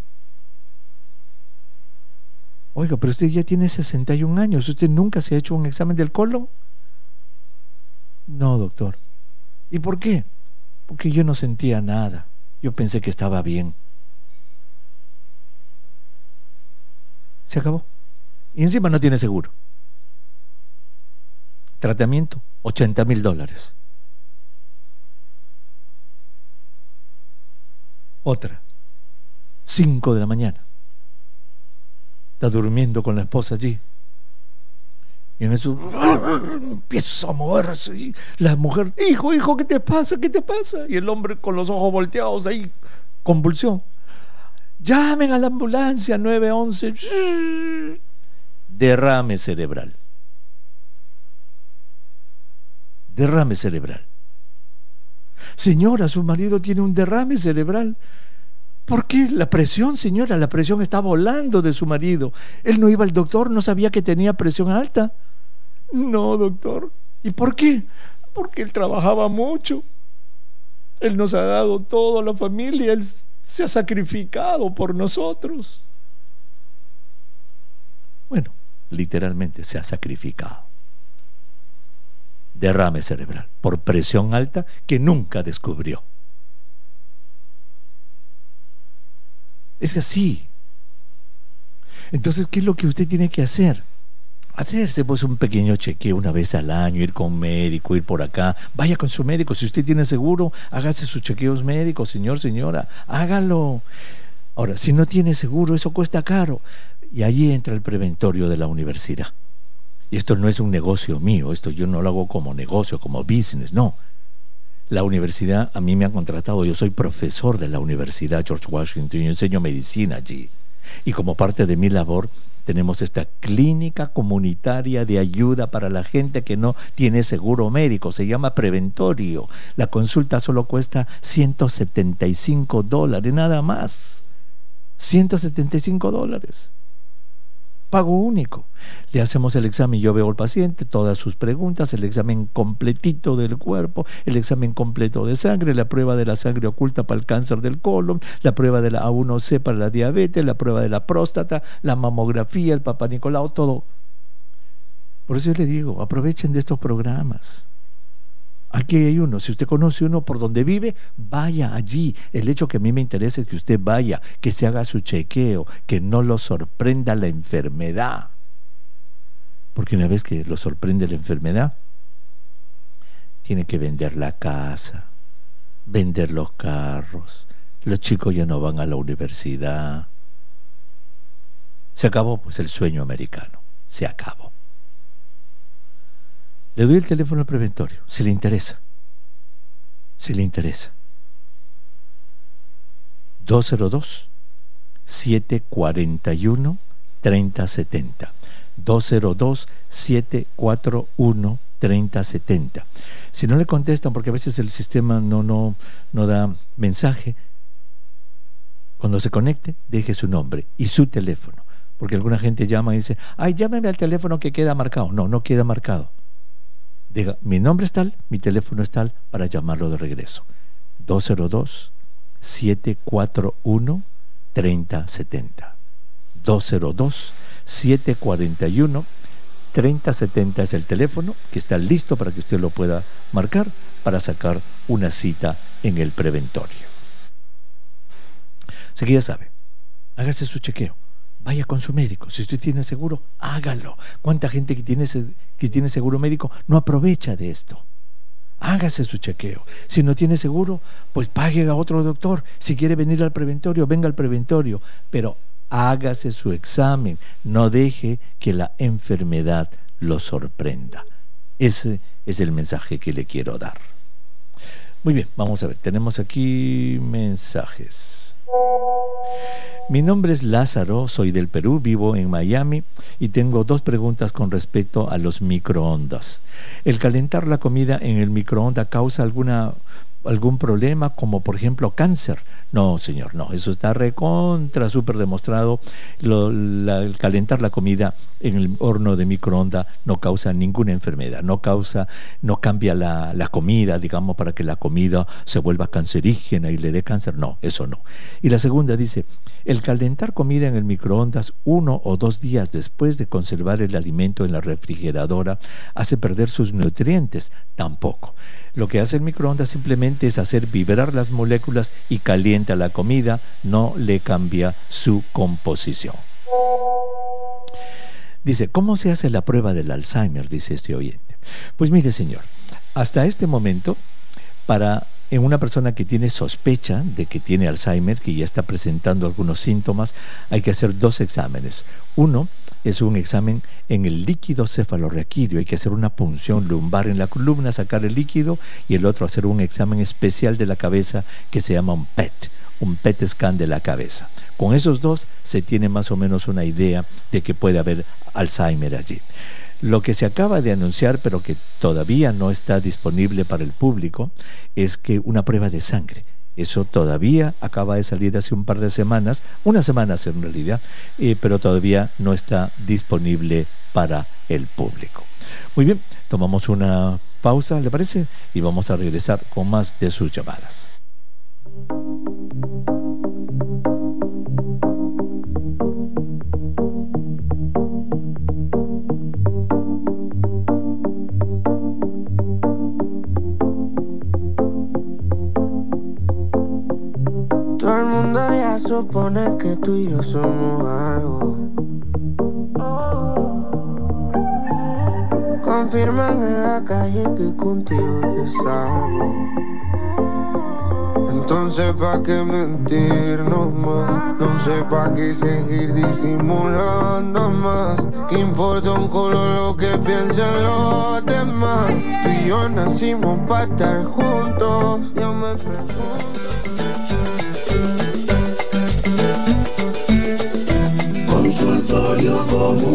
Oiga, pero usted ya tiene sesenta y un años, ¿usted nunca se ha hecho un examen del colon? No, doctor. ¿Y por qué? Porque yo no sentía nada, yo pensé que estaba bien. Se acabó. Y encima no tiene seguro. Tratamiento, ochenta mil dólares. Otra, cinco de la mañana. Está durmiendo con la esposa allí. Y en eso empieza a moverse. Y la mujer, hijo, hijo, ¿qué te pasa? ¿Qué te pasa? Y el hombre con los ojos volteados ahí, convulsión. Llamen a la ambulancia nueve once. Derrame cerebral. Derrame cerebral. Señora, su marido tiene un derrame cerebral. ¿Por qué? La presión, señora, la presión está volando de su marido. Él no iba al doctor, no sabía que tenía presión alta. No, doctor. ¿Y por qué? Porque él trabajaba mucho. Él nos ha dado todo a la familia, él se ha sacrificado por nosotros. Bueno, literalmente se ha sacrificado. Derrame cerebral por presión alta que nunca descubrió. Es así. Entonces, ¿qué es lo que usted tiene que hacer? Hacerse pues un pequeño chequeo una vez al año, ir con un médico, ir por acá. Vaya con su médico. Si usted tiene seguro, hágase sus chequeos médicos, señor, señora. Hágalo. Ahora, si no tiene seguro, eso cuesta caro. Y allí entra el preventorio de la universidad. Y esto no es un negocio mío, esto yo no lo hago como negocio, como business, no. La universidad a mí me ha contratado, yo soy profesor de la Universidad George Washington, yo enseño medicina allí. Y como parte de mi labor, tenemos esta clínica comunitaria de ayuda para la gente que no tiene seguro médico, se llama preventorio. La consulta solo cuesta ciento setenta y cinco dólares, nada más. ciento setenta y cinco dólares. Pago único. Le hacemos el examen, yo veo al paciente, todas sus preguntas, el examen completito del cuerpo, el examen completo de sangre, la prueba de la sangre oculta para el cáncer del colon, la prueba de la A uno C para la diabetes, la prueba de la próstata, la mamografía, el Papá Nicolau, todo. Por eso yo le digo, aprovechen de estos programas. Aquí hay uno, si usted conoce uno por donde vive, vaya allí. El hecho que a mí me interesa es que usted vaya, que se haga su chequeo, que no lo sorprenda la enfermedad. Porque una vez que lo sorprende la enfermedad, tiene que vender la casa, vender los carros, los chicos ya no van a la universidad. Se acabó pues el sueño americano, se acabó. Le doy el teléfono al preventorio, si le interesa. Si le interesa. dos cero dos, siete cuatro uno, tres cero siete cero. dos cero dos, siete cuatro uno, tres cero siete cero. Si no le contestan, porque a veces el sistema no, no, no da mensaje, cuando se conecte, deje su nombre y su teléfono. Porque alguna gente llama y dice, ay, llámeme al teléfono que queda marcado. No, no queda marcado. Diga, mi nombre es tal, mi teléfono es tal, para llamarlo de regreso. dos cero dos, siete cuatro uno, tres cero siete cero. dos cero dos, siete cuatro uno, tres cero siete cero es el teléfono que está listo para que usted lo pueda marcar para sacar una cita en el preventorio. Así que ya sabe, hágase su chequeo. Vaya con su médico. Si usted tiene seguro, hágalo. ¿Cuánta gente que tiene, que tiene seguro médico no aprovecha de esto? Hágase su chequeo. Si no tiene seguro, pues pague a otro doctor. Si quiere venir al preventorio, venga al preventorio. Pero hágase su examen. No deje que la enfermedad lo sorprenda. Ese es el mensaje que le quiero dar. Muy bien, vamos a ver. Tenemos aquí mensajes. Mi nombre es Lázaro, soy del Perú, vivo en Miami y tengo dos preguntas con respecto a los microondas. ¿El calentar la comida en el microondas causa alguna, algún problema, como por ejemplo cáncer? No, señor, no, eso está recontra, súper demostrado. Lo, la, el calentar la comida en el horno de microondas no causa ninguna enfermedad, no causa, no cambia la, la comida, digamos, para que la comida se vuelva cancerígena y le dé cáncer. No, eso no. Y la segunda dice, el calentar comida en el microondas uno o dos días después de conservar el alimento en la refrigeradora hace perder sus nutrientes. Tampoco. Lo que hace el microondas simplemente es hacer vibrar las moléculas y calienta la comida, no le cambia su composición. Dice, ¿cómo se hace la prueba del Alzheimer? Dice este oyente. Pues mire, señor, hasta este momento, para en una persona que tiene sospecha de que tiene Alzheimer, que ya está presentando algunos síntomas, hay que hacer dos exámenes. Uno, es un examen en el líquido cefalorraquídeo. Hay que hacer una punción lumbar en la columna, sacar el líquido, y el otro hacer un examen especial de la cabeza que se llama un P E T, un P E T scan de la cabeza. Con esos dos se tiene más o menos una idea de que puede haber Alzheimer allí. Lo que se acaba de anunciar, pero que todavía no está disponible para el público, es que una prueba de sangre. Eso todavía acaba de salir hace un par de semanas, unas semanas en realidad, eh, pero todavía no está disponible para el público. Muy bien, tomamos una pausa, ¿le parece? Y vamos a regresar con más de sus llamadas. Todo el mundo ya supone que tú y yo somos algo. Confirman en la calle que contigo es que salgo. Entonces pa' qué mentirnos más, no sé pa' qué seguir disimulando más. ¿Qué importa un culo lo que piensen los demás? Tú y yo nacimos pa' estar juntos. Yo me pregunto. Consultorio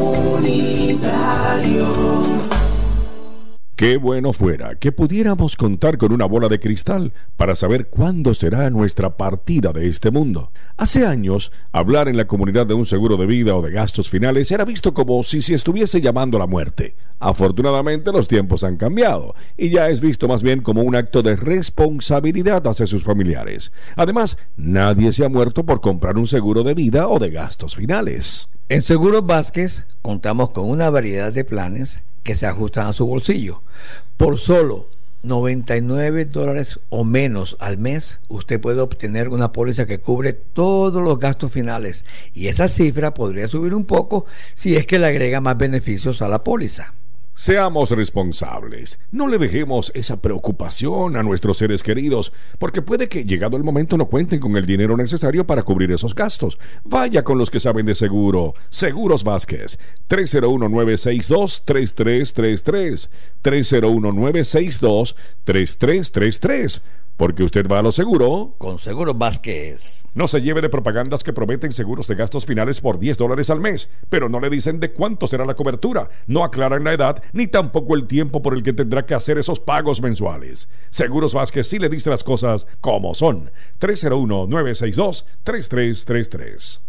comunitario. Qué bueno fuera que pudiéramos contar con una bola de cristal para saber cuándo será nuestra partida de este mundo. Hace años, hablar en la comunidad de un seguro de vida o de gastos finales era visto como si se estuviese llamando a la muerte. Afortunadamente, los tiempos han cambiado y ya es visto más bien como un acto de responsabilidad hacia sus familiares. Además, nadie se ha muerto por comprar un seguro de vida o de gastos finales. En Seguros Vázquez contamos con una variedad de planes que se ajustan a su bolsillo. Por solo noventa y nueve dólares o menos al mes, usted puede obtener una póliza que cubre todos los gastos finales, y esa cifra podría subir un poco si es que le agrega más beneficios a la póliza. Seamos responsables, no le dejemos esa preocupación a nuestros seres queridos, porque puede que llegado el momento no cuenten con el dinero necesario para cubrir esos gastos. Vaya con los que saben de seguro. Seguros Vázquez, tres cero uno, nueve seis dos, tres tres tres tres, tres cero uno, nueve seis dos, tres tres tres tres. Porque usted va a lo seguro con Seguros Vázquez. No se lleve de propagandas que prometen seguros de gastos finales por diez dólares al mes, pero no le dicen de cuánto será la cobertura, no aclaran la edad, ni tampoco el tiempo por el que tendrá que hacer esos pagos mensuales. Seguros Vázquez sí le dice las cosas como son. tres cero uno, nueve seis dos, tres tres tres tres.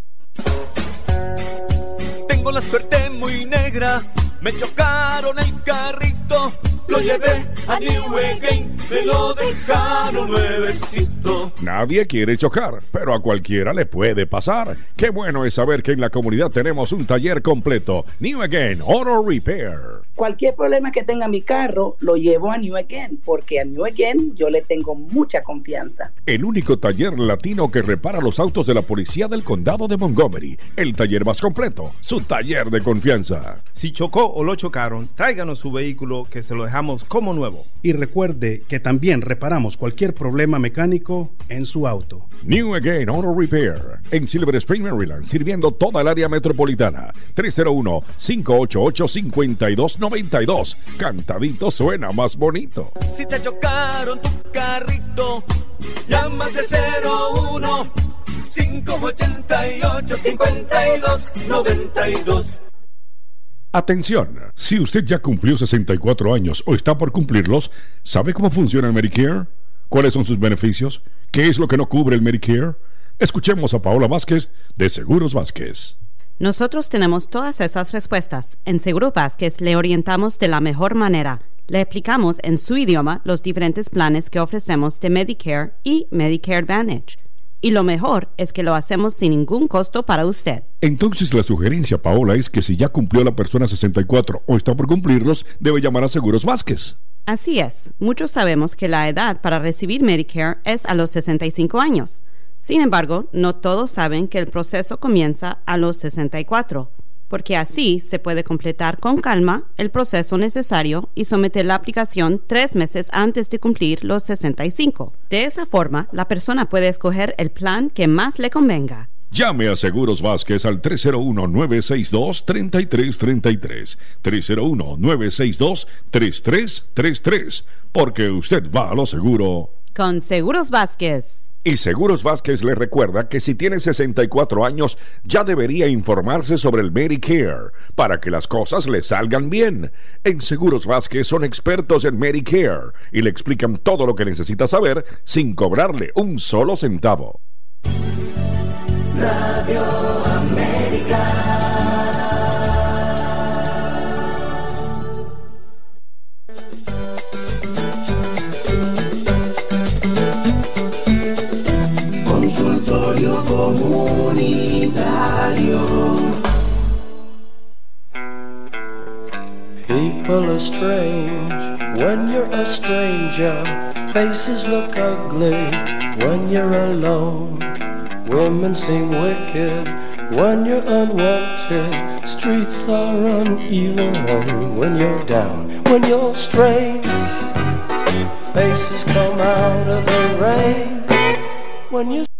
Tengo la suerte muy negra, me chocaron el carrito, lo llevé a New Again, me lo dejaron nuevecito. Nadie quiere chocar, pero a cualquiera le puede pasar. Qué bueno es saber que en la comunidad tenemos un taller completo. New Again Auto Repair. Cualquier problema que tenga mi carro, lo llevo a New Again, porque a New Again yo le tengo mucha confianza. El único taller latino que repara los autos de la policía del condado de Montgomery. El taller más completo, su taller de confianza. Si chocó o lo chocaron, tráiganos su vehículo que se lo dejamos como nuevo. Y recuerde que también reparamos cualquier problema mecánico en su auto. New Again Auto Repair, en Silver Spring, Maryland, sirviendo toda el área metropolitana. tres cero uno, cinco ocho ocho, cinco dos nueve dos. Cantadito suena más bonito. Si te chocaron tu carrito, llamas de cero uno, cinco ocho ocho, cinco dos nueve dos. Atención, si usted ya cumplió sesenta y cuatro años o está por cumplirlos, ¿sabe cómo funciona el Medicare? ¿Cuáles son sus beneficios? ¿Qué es lo que no cubre el Medicare? Escuchemos a Paola Vázquez de Seguros Vázquez. Nosotros tenemos todas esas respuestas. En Seguros Vázquez le orientamos de la mejor manera. Le explicamos en su idioma los diferentes planes que ofrecemos de Medicare y Medicare Advantage. Y lo mejor es que lo hacemos sin ningún costo para usted. Entonces la sugerencia, Paola, es que si ya cumplió la persona sesenta y cuatro o está por cumplirlos, debe llamar a Seguros Vázquez. Así es. Muchos sabemos que la edad para recibir Medicare es a los sesenta y cinco años. Sin embargo, no todos saben que el proceso comienza a los sesenta y cuatro, porque así se puede completar con calma el proceso necesario y someter la aplicación tres meses antes de cumplir los sesenta y cinco. De esa forma, la persona puede escoger el plan que más le convenga. Llame a Seguros Vázquez al tres cero uno, nueve seis dos, tres tres tres tres, tres cero uno, nueve seis dos, tres tres tres tres, porque usted va a lo seguro. Con Seguros Vázquez. Y Seguros Vázquez le recuerda que si tiene sesenta y cuatro años ya debería informarse sobre el Medicare para que las cosas le salgan bien. En Seguros Vázquez son expertos en Medicare y le explican todo lo que necesita saber sin cobrarle un solo centavo. Radio América. Consultorio comunitario. People are strange when you're a stranger. Faces look ugly when you're alone. Women seem wicked when you're unwanted. Streets are uneven when you're down. When you're strange, faces come out of the rain. When you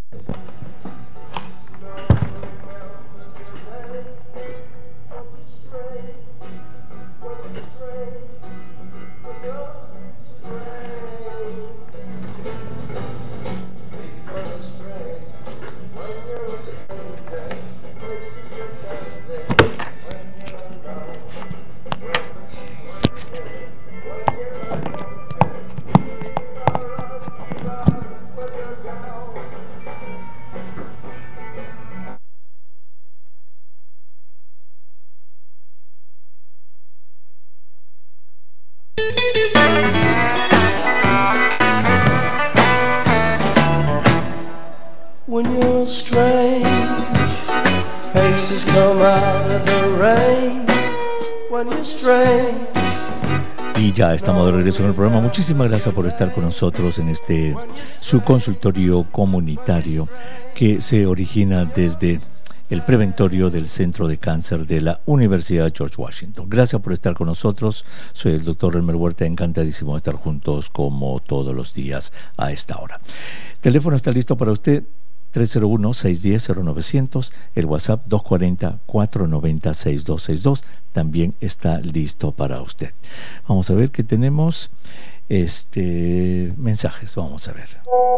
When you're strange, faces come out of the rain. When you're strange. Y ya estamos de regreso en el programa. Muchísimas gracias por estar con nosotros en este su consultorio comunitario que se origina desde el preventorio del Centro de Cáncer de la Universidad George Washington. Gracias por estar con nosotros. Soy el doctor Elmer Huerta, encantadísimo de estar juntos como todos los días a esta hora. El teléfono está listo para usted. tres cero uno, seis uno cero, cero nueve cero cero, el WhatsApp dos cuatro cero, cuatro nueve cero, seis dos seis dos también está listo para usted. Vamos a ver qué tenemos. Este mensajes, vamos a ver.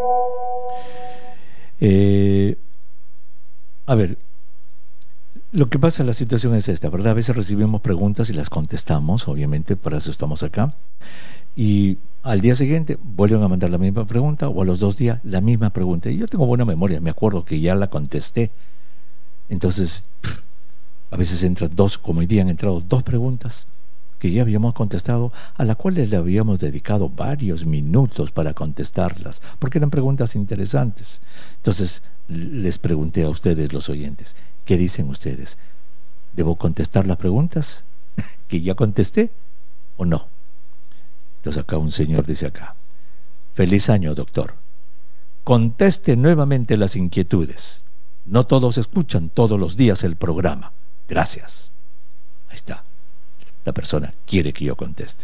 Eh, a ver, lo que pasa, la situación es esta, ¿verdad? A veces recibimos preguntas y las contestamos, obviamente, para eso estamos acá. Y al día siguiente vuelven a mandar la misma pregunta, o a los dos días la misma pregunta. Y yo tengo buena memoria, me acuerdo que ya la contesté. Entonces, pff, a veces entran dos, como hoy día han entrado dos preguntas que ya habíamos contestado, a las cuales le habíamos dedicado varios minutos para contestarlas, porque eran preguntas interesantes. Entonces, les pregunté a ustedes, los oyentes, ¿qué dicen ustedes? ¿Debo contestar las preguntas que ya contesté o no? Entonces acá un señor dice acá: feliz año, doctor. Conteste nuevamente las inquietudes. No todos escuchan todos los días el programa. Gracias. Ahí está. La persona quiere que yo conteste.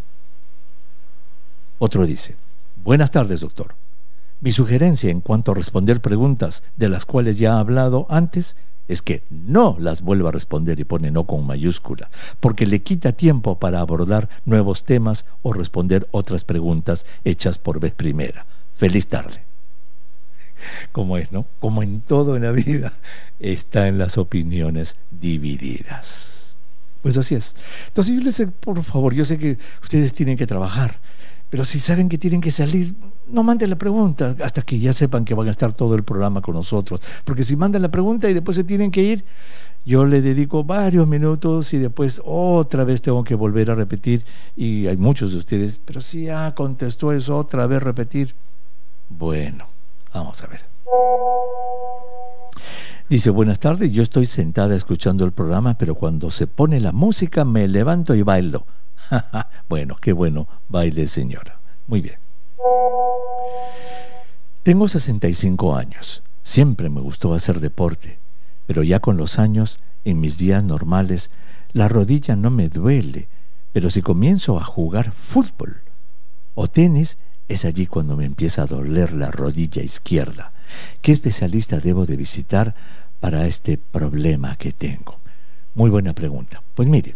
Otro dice: buenas tardes, doctor. Mi sugerencia en cuanto a responder preguntas de las cuales ya he hablado antes es que no las vuelva a responder, y pone no con mayúscula, porque le quita tiempo para abordar nuevos temas o responder otras preguntas hechas por vez primera. Feliz tarde. Como es, ¿no? Como en todo en la vida, está en las opiniones divididas. Pues así es. Entonces yo les digo, por favor, yo sé que ustedes tienen que trabajar, pero si saben que tienen que salir, no manden la pregunta hasta que ya sepan que van a estar todo el programa con nosotros. Porque si mandan la pregunta y después se tienen que ir, yo le dedico varios minutos y después otra vez tengo que volver a repetir. Y hay muchos de ustedes, pero si ya contestó eso, otra vez repetir. Bueno, vamos a ver. Dice: buenas tardes, yo estoy sentada escuchando el programa, pero cuando se pone la música me levanto y bailo. Bueno, qué bueno, baile, señora. Muy bien. Tengo sesenta y cinco años. Siempre me gustó hacer deporte, pero ya con los años, en mis días normales, la rodilla no me duele, pero si comienzo a jugar fútbol o tenis, es allí cuando me empieza a doler la rodilla izquierda. ¿Qué especialista debo de visitar para este problema que tengo? Muy buena pregunta. Pues mire,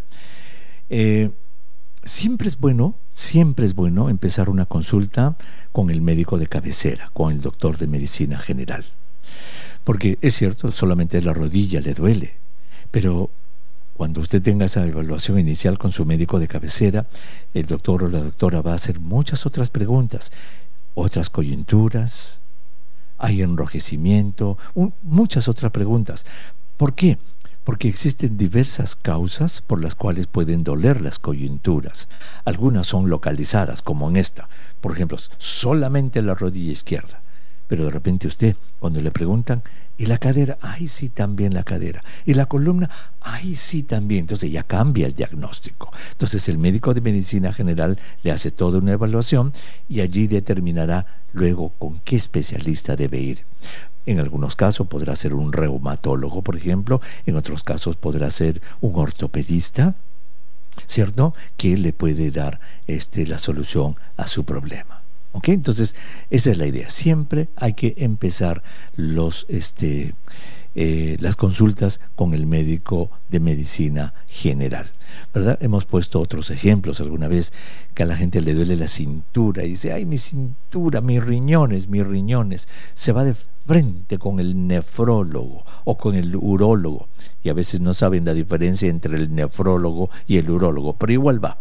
eh, siempre es bueno, siempre es bueno empezar una consulta con el médico de cabecera, con el doctor de medicina general. Porque es cierto, solamente la rodilla le duele, pero cuando usted tenga esa evaluación inicial con su médico de cabecera, el doctor o la doctora va a hacer muchas otras preguntas, otras coyunturas, hay enrojecimiento, un, muchas otras preguntas. ¿Por qué? Porque existen diversas causas por las cuales pueden doler las coyunturas. Algunas son localizadas, como en esta, por ejemplo, solamente la rodilla izquierda. Pero de repente usted, cuando le preguntan, ¿y la cadera? Ay, sí, también la cadera. ¿Y la columna? Ay, sí, también. Entonces ya cambia el diagnóstico. Entonces el médico de medicina general le hace toda una evaluación y allí determinará luego con qué especialista debe ir. En algunos casos podrá ser un reumatólogo, por ejemplo. En otros casos podrá ser un ortopedista, ¿cierto?, que le puede dar este, la solución a su problema. ¿Ok? Entonces, esa es la idea. Siempre hay que empezar los, este, eh, las consultas con el médico de medicina general, ¿verdad? Hemos puesto otros ejemplos alguna vez, que a la gente le duele la cintura y dice, ay, mi cintura, mis riñones, mis riñones. Se va de frente con el nefrólogo o con el urólogo, y a veces no saben la diferencia entre el nefrólogo y el urólogo, pero igual va.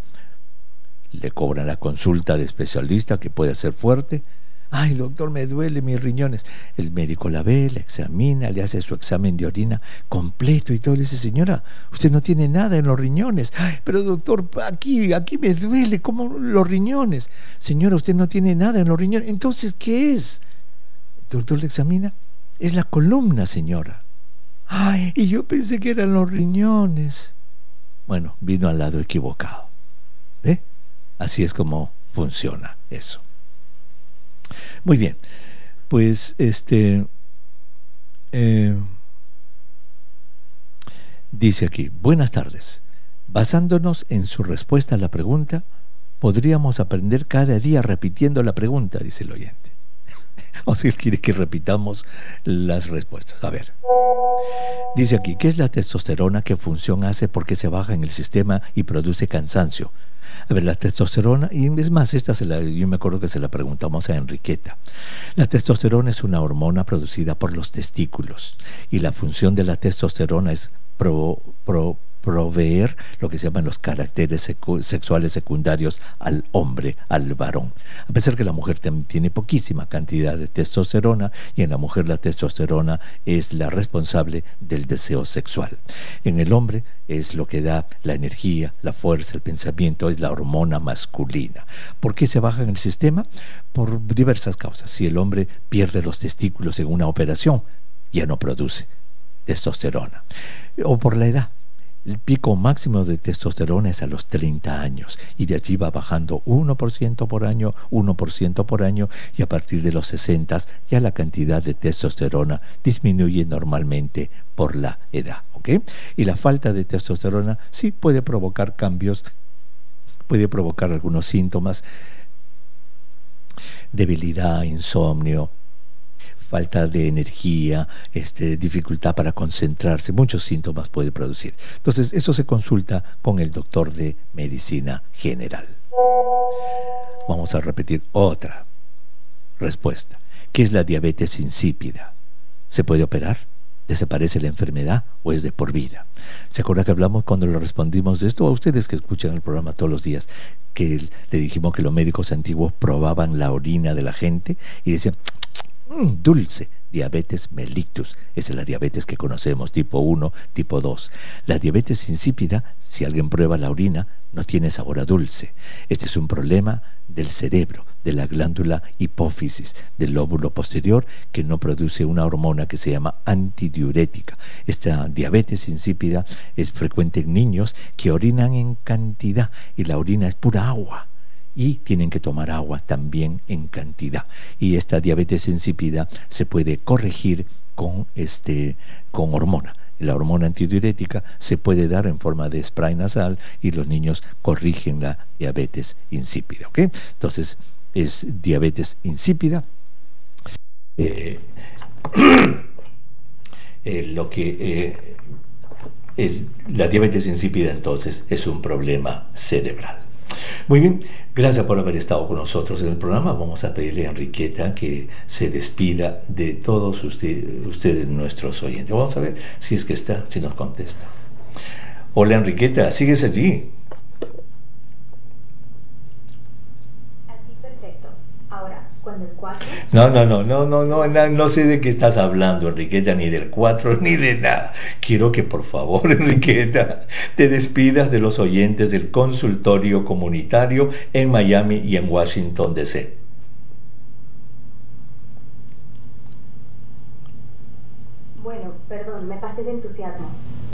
Le cobran la consulta de especialista, que puede ser fuerte. Ay, doctor, me duele mis riñones. El médico la ve, la examina, le hace su examen de orina completo y todo. Le dice, señora, usted no tiene nada en los riñones. Ay, pero doctor, aquí, aquí me duele, como los riñones. Señora, usted no tiene nada en los riñones. Entonces, ¿qué es? El doctor le examina. Es la columna, señora. Ay, y yo pensé que eran los riñones. Bueno, vino al lado equivocado. ¿Ve? Así es como funciona eso. Muy bien, pues este eh, dice aquí, buenas tardes. Basándonos en su respuesta a la pregunta, podríamos aprender cada día repitiendo la pregunta, dice el oyente. O si él quiere que repitamos las respuestas. A ver, dice aquí, ¿qué es la testosterona? ¿Qué función hace? ¿Por qué se baja en el sistema y produce cansancio? A ver, la testosterona, y es más, esta se la, yo me acuerdo que se la preguntamos a Enriqueta. La testosterona es una hormona producida por los testículos, y la función de la testosterona es pro, pro, proveer lo que se llaman los caracteres secu sexuales secundarios al hombre, al varón. A pesar que la mujer tiene poquísima cantidad de testosterona, y en la mujer la testosterona es la responsable del deseo sexual. En el hombre es lo que da la energía, la fuerza, el pensamiento, es la hormona masculina. ¿Por qué se baja en el sistema? Por diversas causas. Si el hombre pierde los testículos en una operación, ya no produce testosterona. O por la edad. El pico máximo de testosterona es a los treinta años, y de allí va bajando uno por ciento por año, uno por ciento por año, y a partir de los sesenta ya la cantidad de testosterona disminuye normalmente por la edad, ¿ok? Y la falta de testosterona sí puede provocar cambios, puede provocar algunos síntomas, debilidad, insomnio, falta de energía, este, dificultad para concentrarse, muchos síntomas puede producir. Entonces, eso se consulta con el doctor de medicina general. Vamos a repetir otra respuesta. ¿Qué es la diabetes insípida? ¿Se puede operar? ¿Desaparece la enfermedad o es de por vida? ¿Se acuerda que hablamos cuando le respondimos de esto? A ustedes que escuchan el programa todos los días, que le dijimos que los médicos antiguos probaban la orina de la gente y decían, Mm, dulce, diabetes mellitus, esa es la diabetes que conocemos, tipo uno, tipo dos. La diabetes insípida, si alguien prueba la orina, no tiene sabor a dulce. Este es un problema del cerebro, de la glándula hipófisis, del lóbulo posterior, que no produce una hormona que se llama antidiurética. Esta diabetes insípida es frecuente en niños que orinan en cantidad, y la orina es pura agua, y tienen que tomar agua también en cantidad. Y esta diabetes insípida se puede corregir con, este, con hormona. La hormona antidiurética se puede dar en forma de spray nasal, y los niños corrigen la diabetes insípida, ¿ok? Entonces, es diabetes insípida. Eh, eh, lo que eh, es la diabetes insípida, entonces es un problema cerebral. Muy bien, gracias por haber estado con nosotros en el programa. Vamos a pedirle a Enriqueta que se despida de todos usted, ustedes, nuestros oyentes. Vamos a ver si es que está, si nos contesta. Hola Enriqueta, ¿sigues allí? Así perfecto. Ahora, cuando el cuatro... No, no, no, no, no, no, no, no sé de qué estás hablando, Enriqueta, ni del cuatro, ni de nada. Quiero que por favor, Enriqueta, te despidas de los oyentes del consultorio comunitario en Miami y en Washington, D C Bueno, perdón, me pasé de entusiasmo.